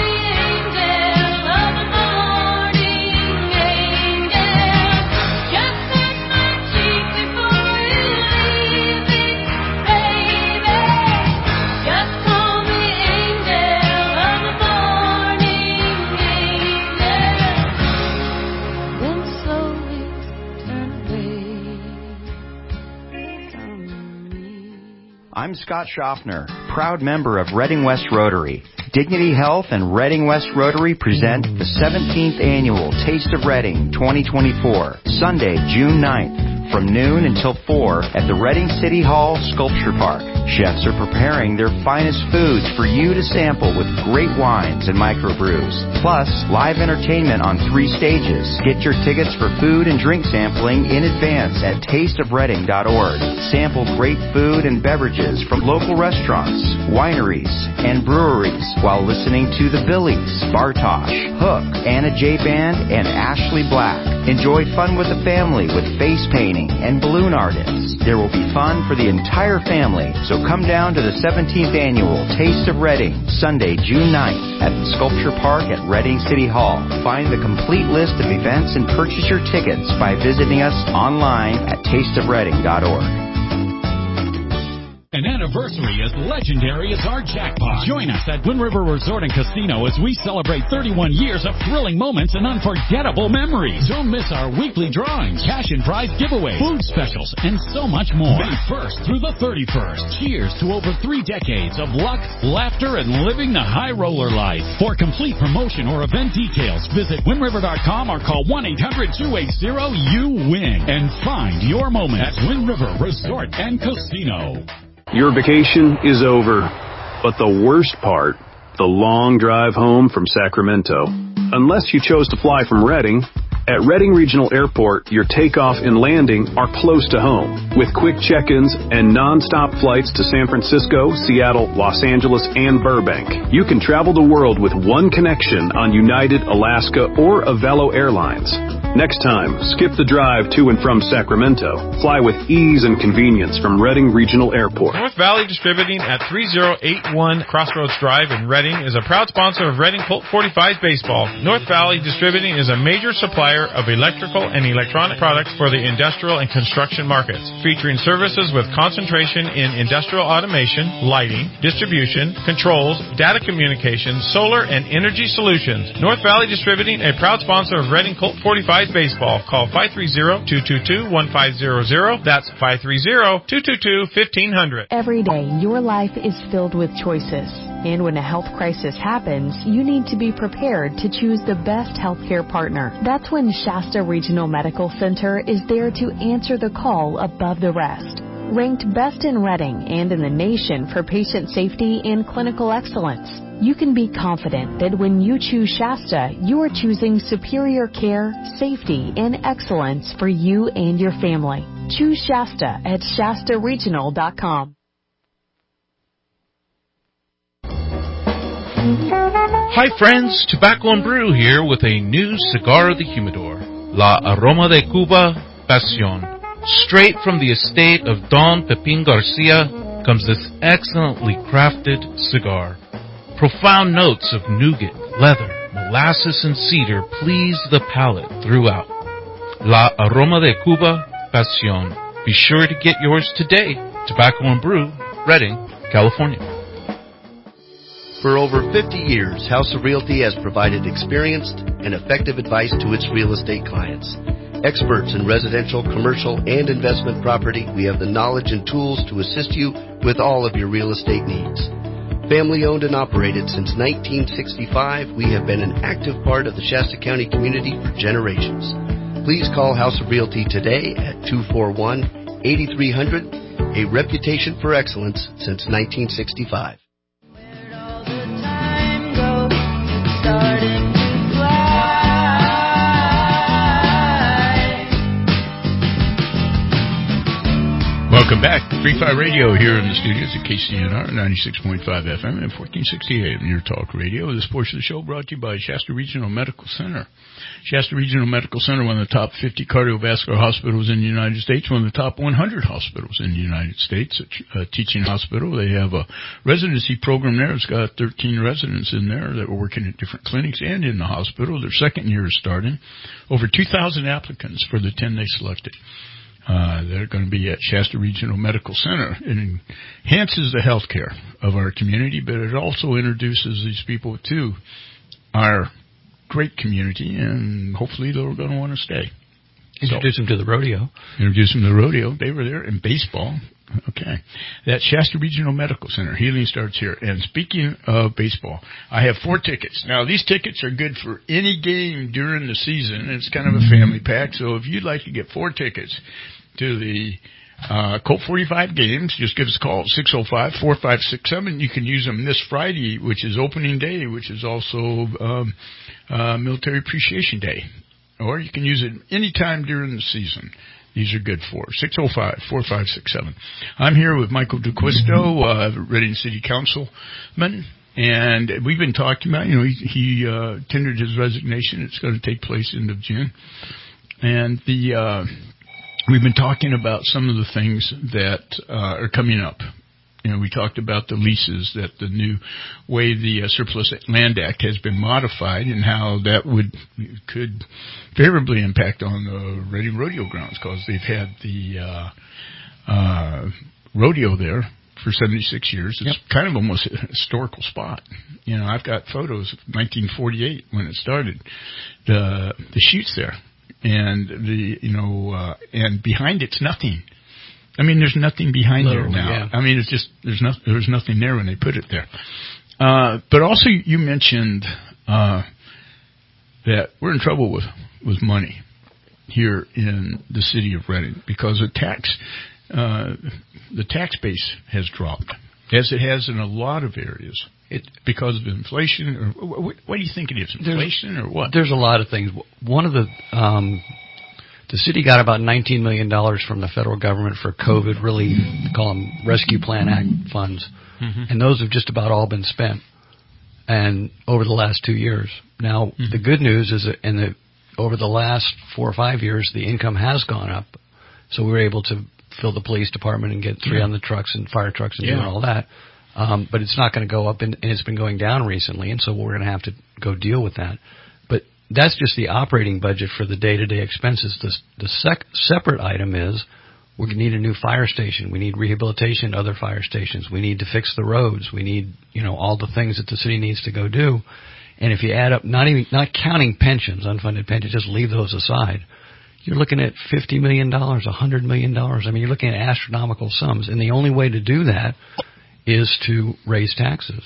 I'm Scott Schaffner, proud member of Reading West Rotary. Dignity Health and Reading West Rotary present the seventeenth Annual Taste of Reading twenty twenty-four, Sunday, June ninth, from noon until four at the Reading City Hall Sculpture Park. Chefs are preparing their finest foods for you to sample with great wines and microbrews. Plus, live entertainment on three stages. Get your tickets for food and drink sampling in advance at taste of reading dot org. Sample great food and beverages from local restaurants, wineries, and breweries while listening to the Billies, Bartosh, Hook, Anna J. Band, and Ashley Black. Enjoy fun with the family with face painting and balloon artists. There will be fun for the entire family, so come down to the seventeenth Annual Taste of Reading, Sunday, June ninth, at the Sculpture Park at Reading City Hall. Find the complete list of events and purchase your tickets by visiting us online at taste of reading dot org. An anniversary as legendary as our jackpot. Join us at Wind River Resort and Casino as we celebrate thirty-one years of thrilling moments and unforgettable memories. Don't miss our weekly drawings, cash and prize giveaways, food specials, and so much more. May first through the thirty-first. Cheers to over three decades of luck, laughter, and living the high roller life. For complete promotion or event details, visit wind river dot com or call one eight hundred two eight zero you win and find your moment at Wind River Resort and Casino. Your vacation is over, but the worst part, the long drive home from Sacramento. Unless you chose to fly from Reading, at Reading Regional Airport, your takeoff and landing are close to home. With quick check-ins and non-stop flights to San Francisco, Seattle, Los Angeles, and Burbank, you can travel the world with one connection on United, Alaska, or Avelo Airlines. Next time, skip the drive to and from Sacramento. Fly with ease and convenience from Redding Regional Airport. North Valley Distributing at three oh eight one Crossroads Drive in Redding is a proud sponsor of Redding Colt forty-five baseball. North Valley Distributing is a major supplier of electrical and electronic products for the industrial and construction markets, featuring services with concentration in industrial automation, lighting, distribution, controls, data communications, solar, and energy solutions. North Valley Distributing, a proud sponsor of Redding Colt forty-five baseball. Call five three zero, two two two, one five zero zero. That's five three zero, two two two, one five zero zero. Every day, your life is filled with choices. And when a health crisis happens, you need to be prepared to choose the best healthcare partner. That's when Shasta Regional Medical Center is there to answer the call above the rest. Ranked best in Redding and in the nation for patient safety and clinical excellence, you can be confident that when you choose Shasta, you are choosing superior care, safety, and excellence for you and your family. Choose Shasta at Shasta Regional dot com. Hi friends, Tobacco and Brew here with a new cigar of the humidor, La Aroma de Cuba Pasión. Straight from the estate of Don Pepin Garcia comes this excellently crafted cigar. Profound notes of nougat, leather, molasses, and cedar please the palate throughout. La Aroma de Cuba Pasión. Be sure to get yours today. Tobacco and Brew, Redding, California. For over fifty years, House of Realty has provided experienced and effective advice to its real estate clients. Experts in residential, commercial, and investment property, we have the knowledge and tools to assist you with all of your real estate needs. Family owned and operated since nineteen sixty-five, we have been an active part of the Shasta County community for generations. Please call House of Realty today at two four one, eight three zero zero, a reputation for excellence since nineteen sixty-five. Welcome back. Free Fire Radio here in the studios at K C N R ninety-six point five F M and fourteen sixty A M Near Talk Radio. This portion of the show brought to you by Shasta Regional Medical Center. Shasta Regional Medical Center, one of the top fifty cardiovascular hospitals in the United States, one of the top one hundred hospitals in the United States, a teaching hospital. They have a residency program there. It's got thirteen residents in there that are working at different clinics and in the hospital. Their second year is starting. Over two thousand applicants for the ten they selected. Uh, they're going to be at Shasta Regional Medical Center. It enhances the health care of our community, but it also introduces these people to our great community, and hopefully they're going to want to stay. Introduce so, them to the rodeo. Introduce them to the rodeo. They were there in baseball. Okay. That's Shasta Regional Medical Center. Healing starts here. And speaking of baseball, I have four tickets. Now, these tickets are good for any game during the season. It's kind of a family pack. So if you'd like to get four tickets to the uh, Colt forty-five games, just give us a call at six oh five, four five six seven. You can use them this Friday, which is opening day, which is also um, uh, Military Appreciation Day. Or you can use it any time during the season. These are good for six oh five, four five six seven. I'm here with Michael DeQuisto, uh, Redding City Councilman, and we've been talking about, you know, he, he uh, tendered his resignation. It's going to take place end of June. And the uh, we've been talking about some of the things that uh, are coming up. You know, we talked about the leases, that the new way the uh, Surplus Land Act has been modified and how that would could favorably impact on the Redding Rodeo grounds, because they've had the uh, uh, rodeo there for seventy-six years. It's yep. kind of almost a historical spot. You know, I've got photos of nineteen forty-eight when it started, the the chutes there, and the you know, uh, and behind it's nothing. I mean, there's nothing behind Literally, there now. Yeah. I mean, it's just, there's no, there's nothing there when they put it there. Uh, but also you mentioned, uh, that we're in trouble with, with money here in the city of Redding because the tax, uh, the tax base has dropped, as it has in a lot of areas. It, because of inflation, or what, what do you think it is? Inflation there's, or what? There's a lot of things. One of the, um, The city got about nineteen million dollars from the federal government for COVID, really, they call them Rescue Plan Act funds. Mm-hmm. And those have just about all been spent and over the last two years. Now, mm-hmm. the good news is that in the over the last four or five years, the income has gone up. So we were able to fill the police department and get three Yeah. on the trucks and fire trucks and Yeah. doing all that. Um, but it's not going to go up, and, and it's been going down recently, and so we're going to have to go deal with that. But that's just the operating budget for the day-to-day expenses. The, the sec- separate item is we need a new fire station. We need rehabilitation at other fire stations. We need to fix the roads. We need, you know, all the things that the city needs to go do. And if you add up, not even not counting pensions, unfunded pensions, just leave those aside, you're looking at fifty million dollars, one hundred million dollars. I mean, you're looking at astronomical sums. And the only way to do that is to raise taxes.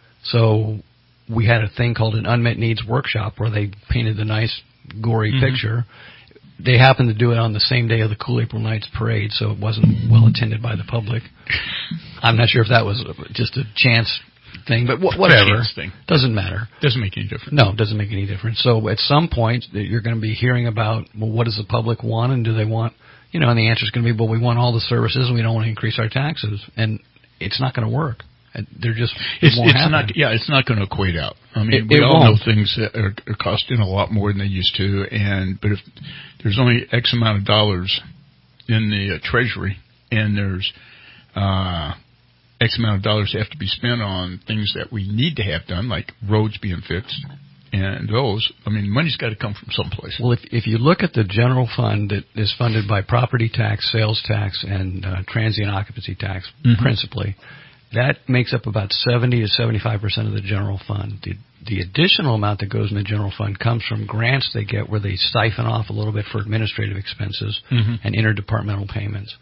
So we had a thing called an unmet needs workshop where they painted the nice, gory mm-hmm. picture. They happened to do it on the same day of the Cool April Nights parade, so it wasn't well attended by the public. I'm not sure if that was just a chance thing, but wh- whatever. Chance thing. Doesn't matter. Doesn't make any difference. No, it doesn't make any difference. So at some point, you're going to be hearing about, well, what does the public want, and do they want, you know, and the answer is going to be, well, we want all the services, and we don't want to increase our taxes. And it's not going to work. They're just it's, won't it's happen. not yeah it's not going to equate out. I mean, it, we it all won't. know things that are, are costing a lot more than they used to, and but if there's only X amount of dollars in the uh, treasury, and there's uh, X amount of dollars that have to be spent on things that we need to have done, like roads being fixed, and those, I mean, money's got to come from someplace. Well, if if you look at the general fund that is funded by property tax, sales tax, and uh, transient occupancy tax, mm-hmm. principally. That makes up about seventy to seventy-five percent of the general fund. The, the additional amount that goes in the general fund comes from grants they get where they siphon off a little bit for administrative expenses mm-hmm. and interdepartmental payments.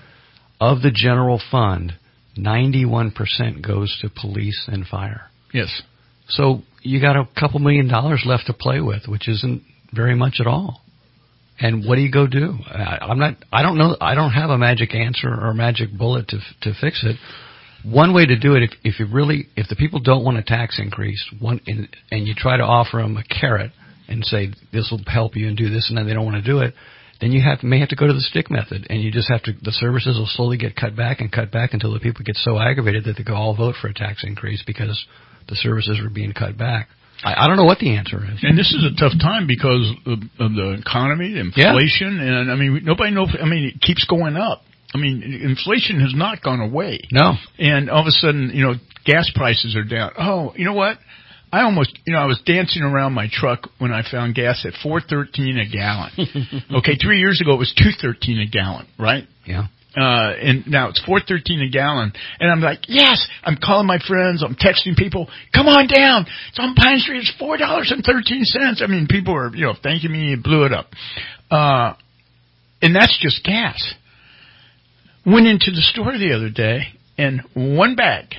Of the general fund, ninety-one percent goes to police and fire. Yes. So you got a couple million dollars left to play with, which isn't very much at all. And what do you go do? I, I'm not. I don't know. I don't have a magic answer or a magic bullet to to fix it. One way to do it, if, if you really, if the people don't want a tax increase, one, and, and you try to offer them a carrot and say this will help you and do this, and then they don't want to do it, then you have may have to go to the stick method, and you just have to. The services will slowly get cut back and cut back until the people get so aggravated that they go all vote for a tax increase because the services are being cut back. I, I don't know what the answer is. And this is a tough time because of, of the economy, inflation, yeah. and I mean nobody knows. I mean it keeps going up. I mean, inflation has not gone away. No. And all of a sudden, you know, gas prices are down. Oh, you know what? I almost, you know, I was dancing around my truck when I found gas at four thirteen a gallon. Okay, three years ago it was two thirteen a gallon, right? Yeah. Uh, and now it's four thirteen a gallon. And I'm like, yes! I'm calling my friends. I'm texting people. Come on down. It's on Pine Street. It's four dollars and thirteen cents. I mean, people are, you know, thanking me. It blew it up. Uh, and that's just gas. Went into the store the other day, and one bag,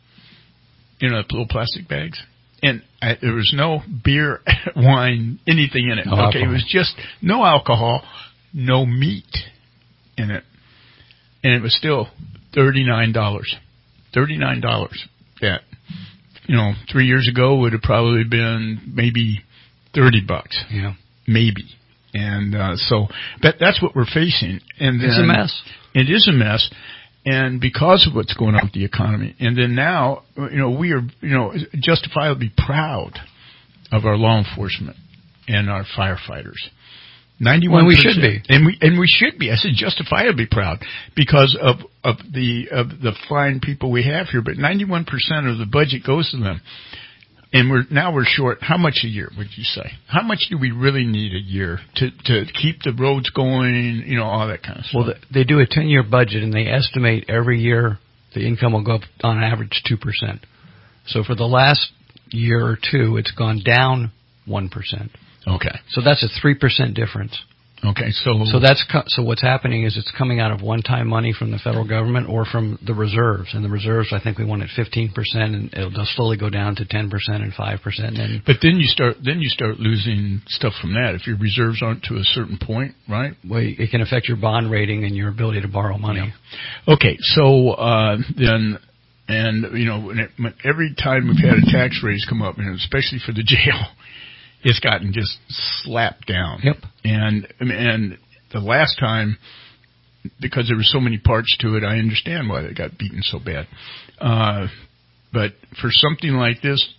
you know, little plastic bags, and I, there was no beer, wine, anything in it. No okay, alcohol. It was just no alcohol, no meat in it, and it was still thirty-nine dollars. thirty-nine dollars. That, you know, three years ago would have probably been maybe thirty bucks. Yeah. Maybe. And uh, so that, that's what we're facing. And then, it's a mess. It is a mess, and because of what's going on with the economy. And then now, you know, we are, you know, justifiably proud of our law enforcement and our firefighters. ninety-one percent. Well, we should be. And we and we should be. I said justifiably proud because of of the of the fine people we have here. But ninety-one percent of the budget goes to them. And we're now we're short. How much a year would you say? How much do we really need a year to to keep the roads going? You know, all that kind of stuff. Well, they do a ten-year budget, and they estimate every year the income will go up on average two percent. So for the last year or two, it's gone down one percent. Okay. So that's a three percent difference. Okay, so so that's co- so what's happening is it's coming out of one-time money from the federal government or from the reserves, and the reserves I think we want at fifteen percent, and it'll slowly go down to ten percent and five percent. And but then you start then you start losing stuff from that if your reserves aren't to a certain point, right? Well, it can affect your bond rating and your ability to borrow money. Yeah. Okay, so uh, then. And, you know, when it, when every time we've had a tax raise come up, and especially for the jail, it's gotten just slapped down. Yep. And and the last time, because there were so many parts to it, I understand why they got beaten so bad. Uh, but for something like this,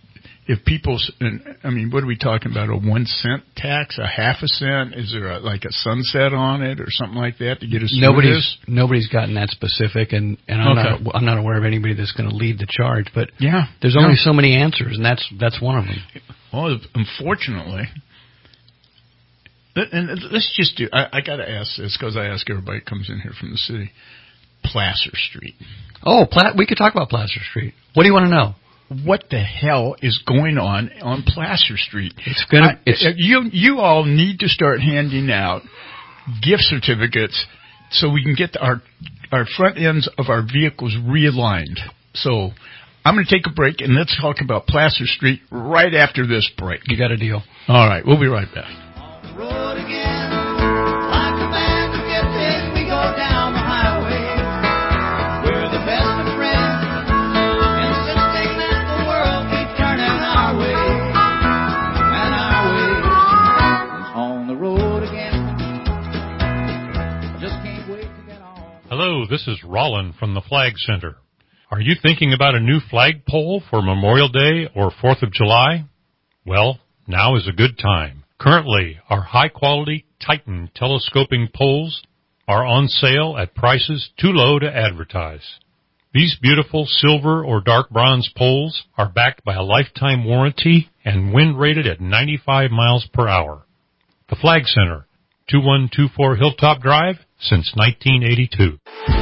if people, I mean, what are we talking about? A one cent tax, a half a cent? Is there a, like a sunset on it or something like that to get us nobody's through this? Nobody's gotten that specific, and, and I'm Okay. not I'm not aware of anybody that's going to lead the charge. But Yeah. there's No. only so many answers, and that's that's one of them. Well, unfortunately, and let's just do. I, I got to ask this because I ask everybody that comes in here from the city. Placer Street. Oh, Pla- we could talk about Placer Street. What do you want to know? What the hell is going on on Placer Street? It's gonna. I, it's you you all need to start handing out gift certificates so we can get our our front ends of our vehicles realigned. So I'm going to take a break and let's talk about Placer Street right after this break. You got a deal. All right, we'll be right back. Road again, like a band of gypsies, we go down the highway. We're the best of friends, insisting that the world keep turning our way, and our way is on the road again. Just can't wait to get on. Hello, this is Rollin from the Flag Center. Are you thinking about a new flagpole for Memorial Day or fourth of July? Well, now is a good time. Currently, our high-quality Titan telescoping poles are on sale at prices too low to advertise. These beautiful silver or dark bronze poles are backed by a lifetime warranty and wind rated at ninety-five miles per hour. The Flag Center, two one two four Hilltop Drive, since nineteen eighty-two.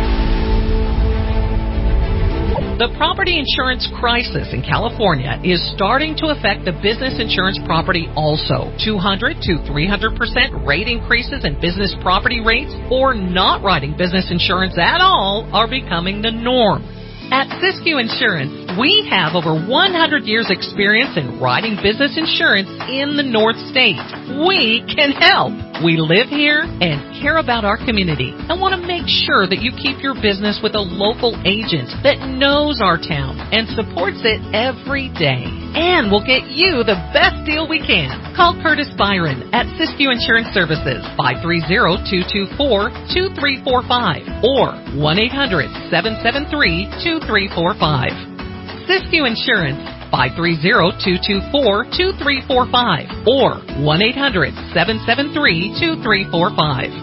The property insurance crisis in California is starting to affect the business insurance property also. two hundred to three hundred percent rate increases in business property rates or not writing business insurance at all are becoming the norm. At Siskiyou Insurance, we have over one hundred years experience in writing business insurance in the North State. We can help. We live here and care about our community and want to make sure that you keep your business with a local agent that knows our town and supports it every day. And we'll get you the best deal we can. Call Curtis Byron at Siskiyou Insurance Services, five three zero, two two four, two three four five or one eight hundred, seven seven three, two three four five. Siskiyou Insurance, five three zero, two two four, two three four five or one eight hundred, seven seven three, two three four five.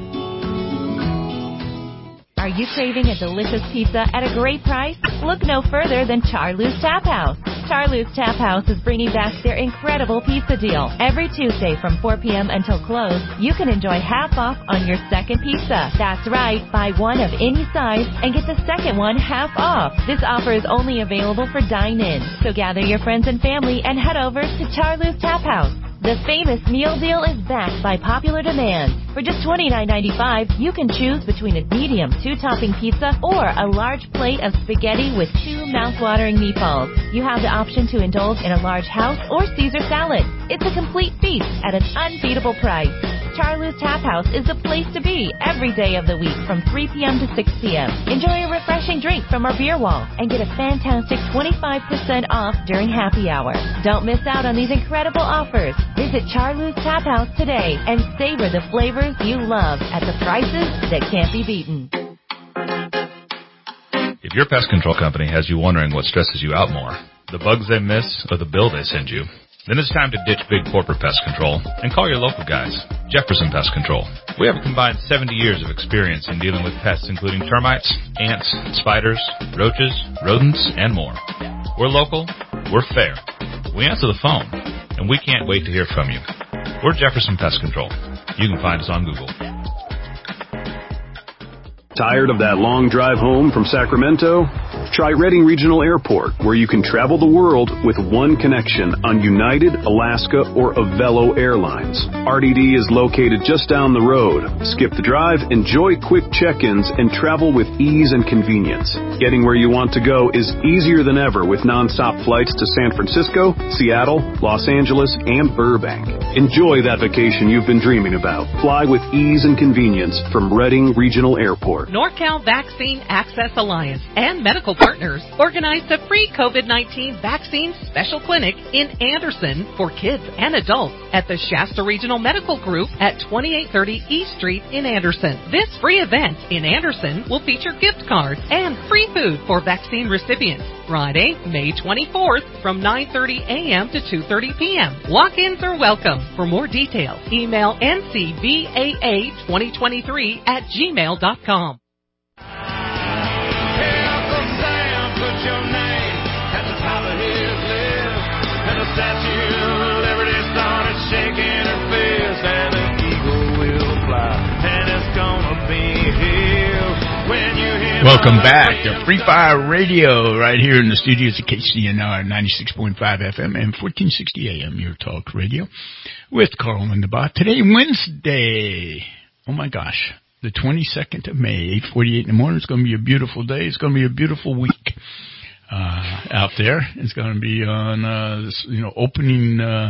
Are you craving a delicious pizza at a great price? Look no further than Charlou's Tap House. Charlou's Tap House is bringing back their incredible pizza deal. Every Tuesday from four p.m. until close, you can enjoy half off on your second pizza. That's right, buy one of any size and get the second one half off. This offer is only available for dine-in, so gather your friends and family and head over to Charlou's Tap House. The famous meal deal is backed by popular demand. For just twenty-nine ninety-five, you can choose between a medium two-topping pizza or a large plate of spaghetti with two mouth-watering meatballs. You have the option to indulge in a large house or Caesar salad. It's a complete feast at an unbeatable price. Charlou's Tap House is the place to be every day of the week from three p.m. to six p.m. Enjoy a refreshing drink from our beer wall and get a fantastic twenty-five percent off during happy hour. Don't miss out on these incredible offers. Visit Charlou's Tap House today and savor the flavors you love at the prices that can't be beaten. If your pest control company has you wondering what stresses you out more, the bugs they miss or the bill they send you, then it's time to ditch big corporate pest control and call your local guys, Jefferson Pest Control. We have a combined seventy years of experience in dealing with pests including termites, ants, spiders, roaches, rodents, and more. We're local, we're fair, we answer the phone, and we can't wait to hear from you. We're Jefferson Pest Control. You can find us on Google. Tired of that long drive home from Sacramento? Try Redding Regional Airport, where you can travel the world with one connection on United, Alaska, or Avelo Airlines. R D D is located just down the road. Skip the drive, enjoy quick check-ins, and travel with ease and convenience. Getting where you want to go is easier than ever with nonstop flights to San Francisco, Seattle, Los Angeles, and Burbank. Enjoy that vacation you've been dreaming about. Fly with ease and convenience from Redding Regional Airport. NorCal Vaccine Access Alliance and Medical Medical Partners organized a free COVID nineteen vaccine special clinic in Anderson for kids and adults at the Shasta Regional Medical Group at twenty-eight thirty East Street in Anderson. This free event in Anderson will feature gift cards and free food for vaccine recipients. Friday, May twenty-fourth from nine thirty a.m. to two thirty p.m. Walk-ins are welcome. For more details, email N C V A A twenty twenty-three at gmail dot com. Welcome back to Free Fire Radio right here in the studios of K C N R ninety-six point five F M and fourteen sixty A M, your talk radio, with Carl Lindenbach. Today, Wednesday. Oh, my gosh. The twenty-second of May, eight forty-eight in the morning. It's going to be a beautiful day. It's going to be a beautiful week uh, out there. It's going to be on uh, this, you know, opening uh,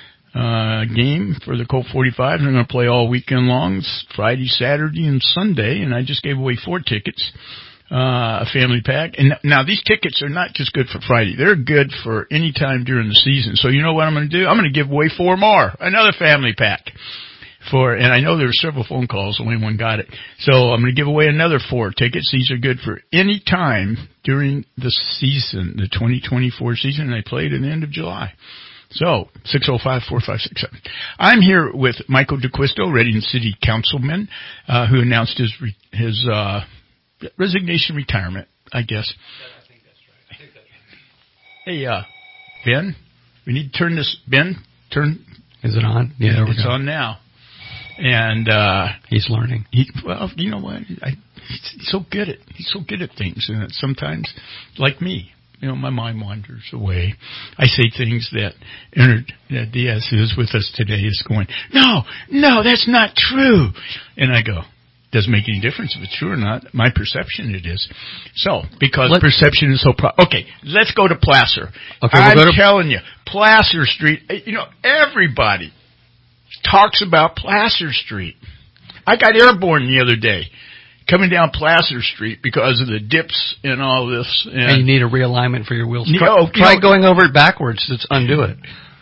uh, game for the Colt forty-five. They're going to play all weekend long. It's Friday, Saturday, and Sunday. And I just gave away four tickets, uh, a family pack. And now these tickets are not just good for Friday. They're good for any time during the season. So you know what I'm going to do? I'm going to give away four more, another family pack. For, and I know there were several phone calls, only one got it. So I'm going to give away another four tickets. These are good for any time during the season, the twenty twenty-four season, and they played at the end of July. So, six oh five, four five six seven. I'm here with Michael DeQuisto, Reading City Councilman, uh, who announced his, re- his, uh, resignation retirement, I guess. I think that's right. I think that's right. Hey, uh, Ben, we need to turn this, Ben, turn. Is it on? Yeah, there we it's go. on now. And, uh, he's learning. He, well, you know what? I, he's so good at, he's so good at things. And sometimes, like me, you know, my mind wanders away. I say things that, that Diaz, who's with us today, is going, no, no, that's not true. And I go, doesn't make any difference if it's true or not. My perception it is. So, because Let, perception is so pro- okay, let's go to Placer. Okay, I'm we'll go to- telling you, Placer Street, you know, everybody talks about Placer Street. I got airborne the other day coming down Placer Street because of the dips and all this. And, and you need a realignment for your wheels. You try know, try you know, going over it backwards. Let's undo it.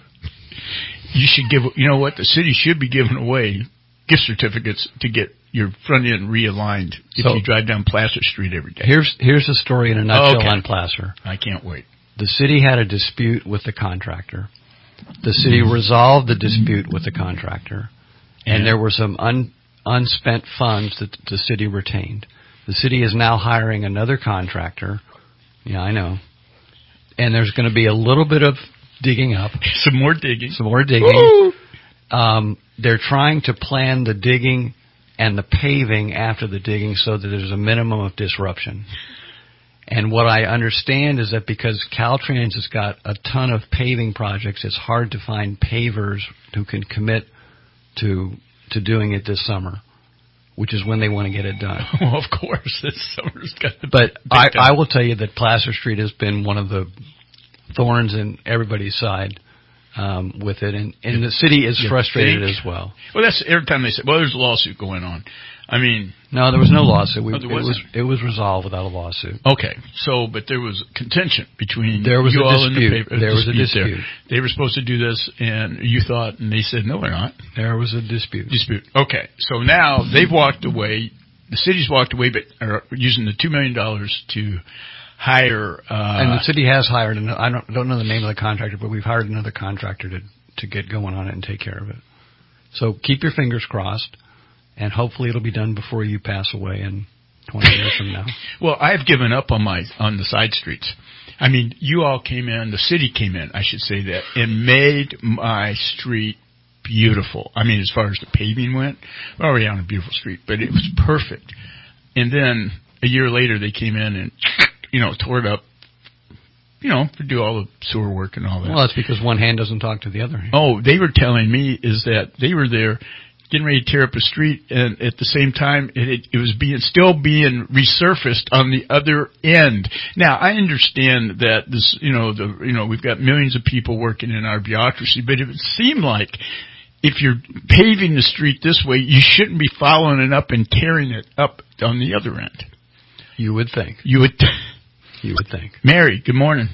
You should give, you know what, the city should be giving away gift certificates to get your front end realigned if so, you drive down Placer Street every day. Here's, here's the story in a nutshell okay. on Placer. I can't wait. The city had a dispute with the contractor. The city resolved the dispute with the contractor, and yeah. there were some un, unspent funds that the city retained. The city is now hiring another contractor. Yeah, I know. And there's going to be a little bit of digging up. Some more digging. Some more digging. Um, they're trying to plan the digging and the paving after the digging so that there's a minimum of disruption. And what I understand is that because Caltrans has got a ton of paving projects, it's hard to find pavers who can commit to to doing it this summer, which is when they want to get it done. Well, of course, this summer's got to be But I, I will tell you that Placer Street has been one of the thorns in everybody's side um, with it, and, and the city is you frustrated think? as well. Well, that's every time they say, well, there's a lawsuit going on. I mean... No, there was no lawsuit. We, oh, it was it was resolved without a lawsuit. Okay, so, but there was contention between there was you a all dispute. and the paper. There was a dispute dispute. There. They were supposed to do this, and you thought, and they said, no, we're not. There was a dispute. Dispute. Okay, so now they've walked away. The city's walked away, but are using the two million dollars to hire... Uh, and the city has hired, an, I don't, don't know the name of the contractor, but we've hired another contractor to, to get going on it and take care of it. So keep your fingers crossed. And hopefully it'll be done before you pass away in twenty years from now. Well, I've given up on my on the side streets. I mean, you all came in, the city came in, I should say that, and made my street beautiful. I mean, as far as the paving went, we're already on a beautiful street, but it was perfect. And then a year later they came in and, you know, tore it up, you know, to do all the sewer work and all that. Well, that's because one hand doesn't talk to the other hand. Oh, they were telling me is that they were there getting ready to tear up a street, and at the same time, it, it, it was being still being resurfaced on the other end. Now, I understand that this, you know, the you know, we've got millions of people working in our bureaucracy, but it would seem like if you're paving the street this way, you shouldn't be following it up and tearing it up on the other end. You would think. You would. you would think. Mary, good morning.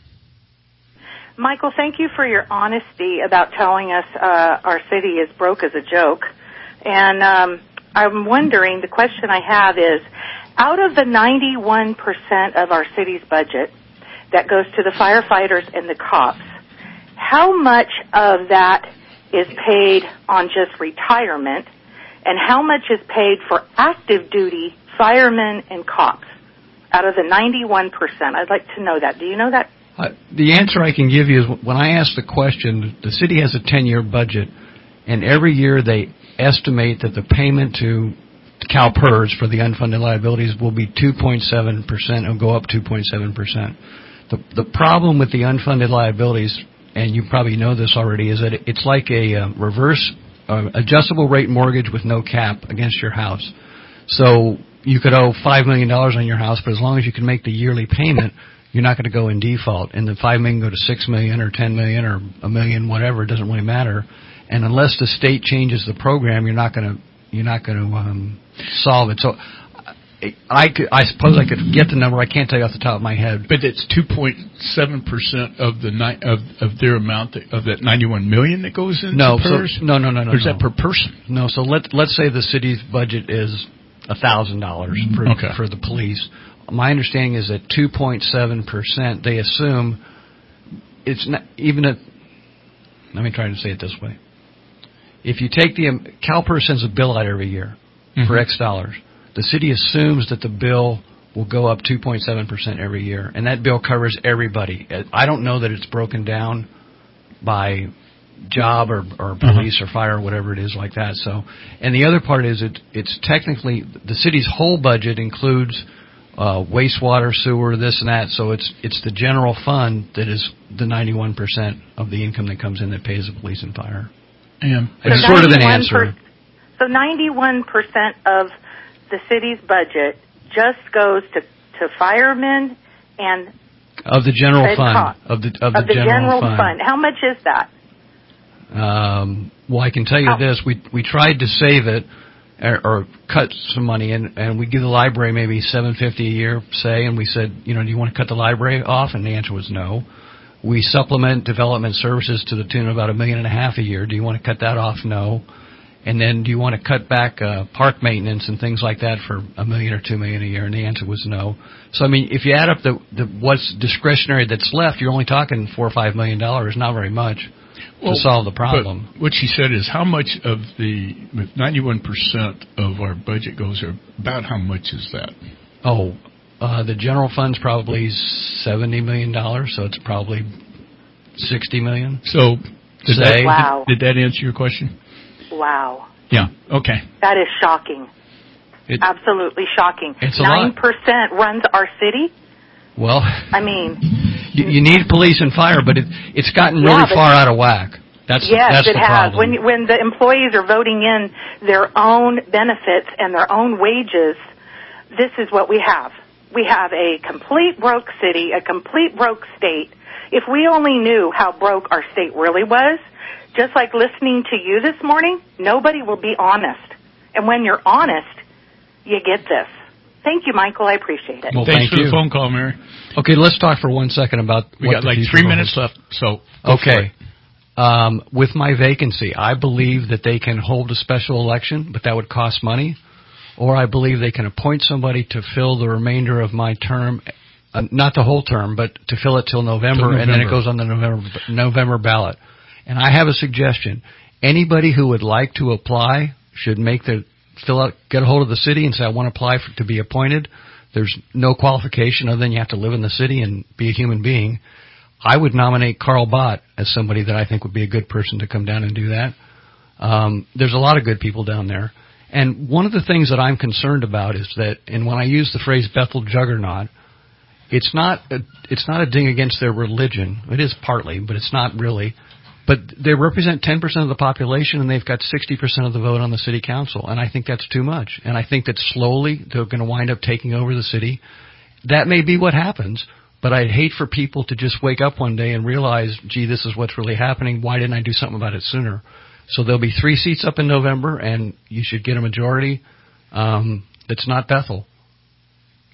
Michael, thank you for your honesty about telling us uh, our city is broke as a joke. And um, I'm wondering, the question I have is, out of the ninety-one percent of our city's budget that goes to the firefighters and the cops, how much of that is paid on just retirement, and how much is paid for active duty firemen and cops out of the ninety-one percent? I'd like to know that. Do you know that? Uh, the answer I can give you is when I ask the question, the city has a ten-year budget, and every year they estimate that the payment to CalPERS for the unfunded liabilities will be two point seven percent and go up two point seven percent. The, the problem with the unfunded liabilities, and you probably know this already, is that it's like a uh, reverse uh, adjustable rate mortgage with no cap against your house. So you could owe five million dollars on your house, but as long as you can make the yearly payment, you're not going to go in default. And the five million dollars go to six million dollars or ten million dollars or a million, whatever, it doesn't really matter. And unless the state changes the program, you're not going to you're not going to um, solve it. So I, could, I suppose I could get the number. I can't tell you off the top of my head. But it's two point seven percent of the ni- of of their amount that, of that ninety-one million that goes into no, PERS? So, no, no, no, no. Or is no. that per person? No. So let let's say the city's budget is a thousand dollars for okay. for the police. My understanding is that two point seven percent. They assume it's not even a. Let me try to say it this way. If you take the um, CalPERS sends a bill out every year mm-hmm. for X dollars. The city assumes that the bill will go up two point seven percent every year, and that bill covers everybody. I don't know that it's broken down by job or, or police uh-huh. or fire or whatever it is like that. So, and the other part is it, it's technically the city's whole budget includes uh, wastewater, sewer, this and that. So it's it's the general fund that is the ninety-one percent of the income that comes in that pays the police and fire. And it's so sort of an answer. Per, so ninety-one percent of the city's budget just goes to, to firemen and of the general and fund cops. of the of, of the, the general, general fund. fund. How much is that? Um, well, I can tell you oh. this: we we tried to save it or, or cut some money, and and we give the library maybe seven fifty a year, say, and we said, you know, do you want to cut the library off? And the answer was no. We supplement development services to the tune of about a million and a half a year. Do you want to cut that off? No. And then do you want to cut back uh, park maintenance and things like that for a million or two million a year? And the answer was no. So, I mean, if you add up the, the what's discretionary that's left, you're only talking four or five million dollars, not very much, well, to solve the problem. But what she said is how much of the, with ninety-one percent of our budget goes there, about how much is that? Oh, uh, the general fund's probably seventy million dollars, so it's probably sixty million dollars. So, did, say. that, Wow. did, did that answer your question? Wow. Yeah, okay. That is shocking. It, Absolutely shocking. It's a Nine lot. percent runs our city? Well, I mean, you, you need police and fire, but it, it's gotten yeah, really but, far out of whack. That's yes, that's it the has. problem. When when the employees are voting in their own benefits and their own wages, this is what we have. We have a complete broke city, a complete broke state. If we only knew how broke our state really was, just like listening to you this morning, nobody will be honest. And when you're honest, you get this. Thank you, Michael. I appreciate it. Well, thanks thank for you. the phone call, Mary. Okay, let's talk for one second about we what got the like future three holds. minutes left. So okay, um, with my vacancy, I believe that they can hold a special election, but that would cost money. Or I believe they can appoint somebody to fill the remainder of my term, uh, not the whole term, but to fill it till November, Till November, and then it goes on the November November ballot. And I have a suggestion. Anybody who would like to apply should make the fill out, get a hold of the city and say, I want to apply for, to be appointed. There's no qualification other than you have to live in the city and be a human being. I would nominate Carl Bott as somebody that I think would be a good person to come down and do that. Um, there's a lot of good people down there. And one of the things that I'm concerned about is that, and when I use the phrase Bethel Juggernaut, it's not a, it's not a ding against their religion. It is partly, but it's not really. But they represent ten percent of the population, and they've got sixty percent of the vote on the city council. And I think that's too much. And I think that slowly they're going to wind up taking over the city. That may be what happens, but I'd hate for people to just wake up one day and realize, gee, this is what's really happening. Why didn't I do something about it sooner? So there'll be three seats up in November, and you should get a majority um, that's not Bethel.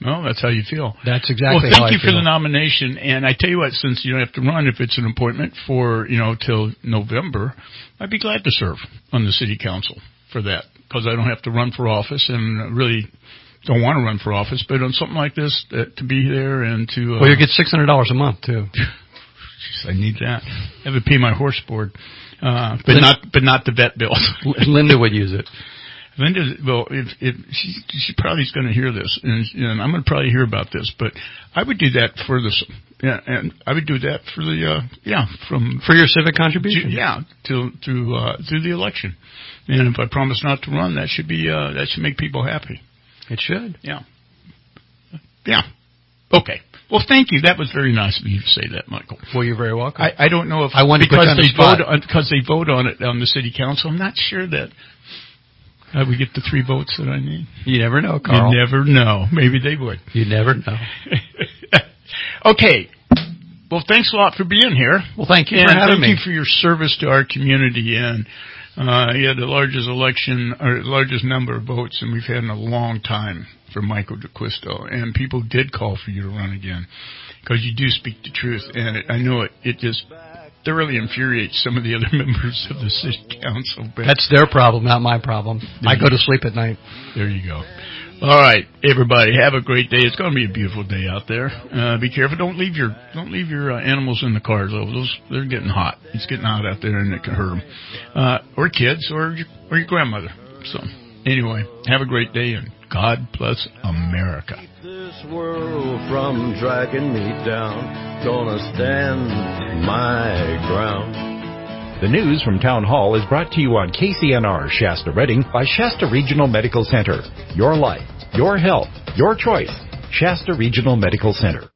Well, that's how you feel. That's exactly Well, thank how I you for feel. the nomination. And I tell you what, since you don't have to run, if it's an appointment for, you know, till November, I'd be glad to serve on the city council for that, because I don't have to run for office and really don't want to run for office. But on something like this, uh, to be there and to... Uh, well, you get six hundred dollars a month, too. Jeez, I need that. I have to pay my horse board. Uh, but Linda, not, but not the vet bills. Linda would use it. Linda, well, if, if she, she probably is going to hear this, and, and I'm going to probably hear about this, but I would do that for the, yeah, and I would do that for the, uh, yeah, from for your civic contribution, to, yeah, to to uh, through the election, and if I promise not to run, that should be uh, that should make people happy. It should, yeah, yeah, okay. Well, thank you. That was very nice of you to say that, Michael. Well, you're very welcome. I, I don't know if I wanted because to put they you on the vote on, because they vote on it on the city council. I'm not sure that. I would get the three votes that I need. You never know, Carl. You never know. Maybe they would. You never know. Okay. Well, thanks a lot for being here. Well, thank you and for having thank me. Thank you for your service to our community. And uh, you had the largest election, or largest number of votes, and we've had in a long time for Michael DeQuisto. And people did call for you to run again because you do speak the truth. And it, I know it, it just thoroughly infuriates some of the other members of the city council. But that's their problem, not my problem. I go to sleep at night. There you go. All right, everybody, have a great day. It's going to be a beautiful day out there. Uh, be careful. Don't leave your don't leave your uh, animals in the cars. Though. Those they're getting hot. It's getting hot out there, and it can hurt them. Uh, or kids, or your, or your grandmother. So anyway, have a great day, and God bless America. This world from dragging me down, gonna stand my ground. The news from Town Hall is brought to you on K C N R Shasta Redding by Shasta Regional Medical Center. Your life, your health, your choice. Shasta Regional Medical Center.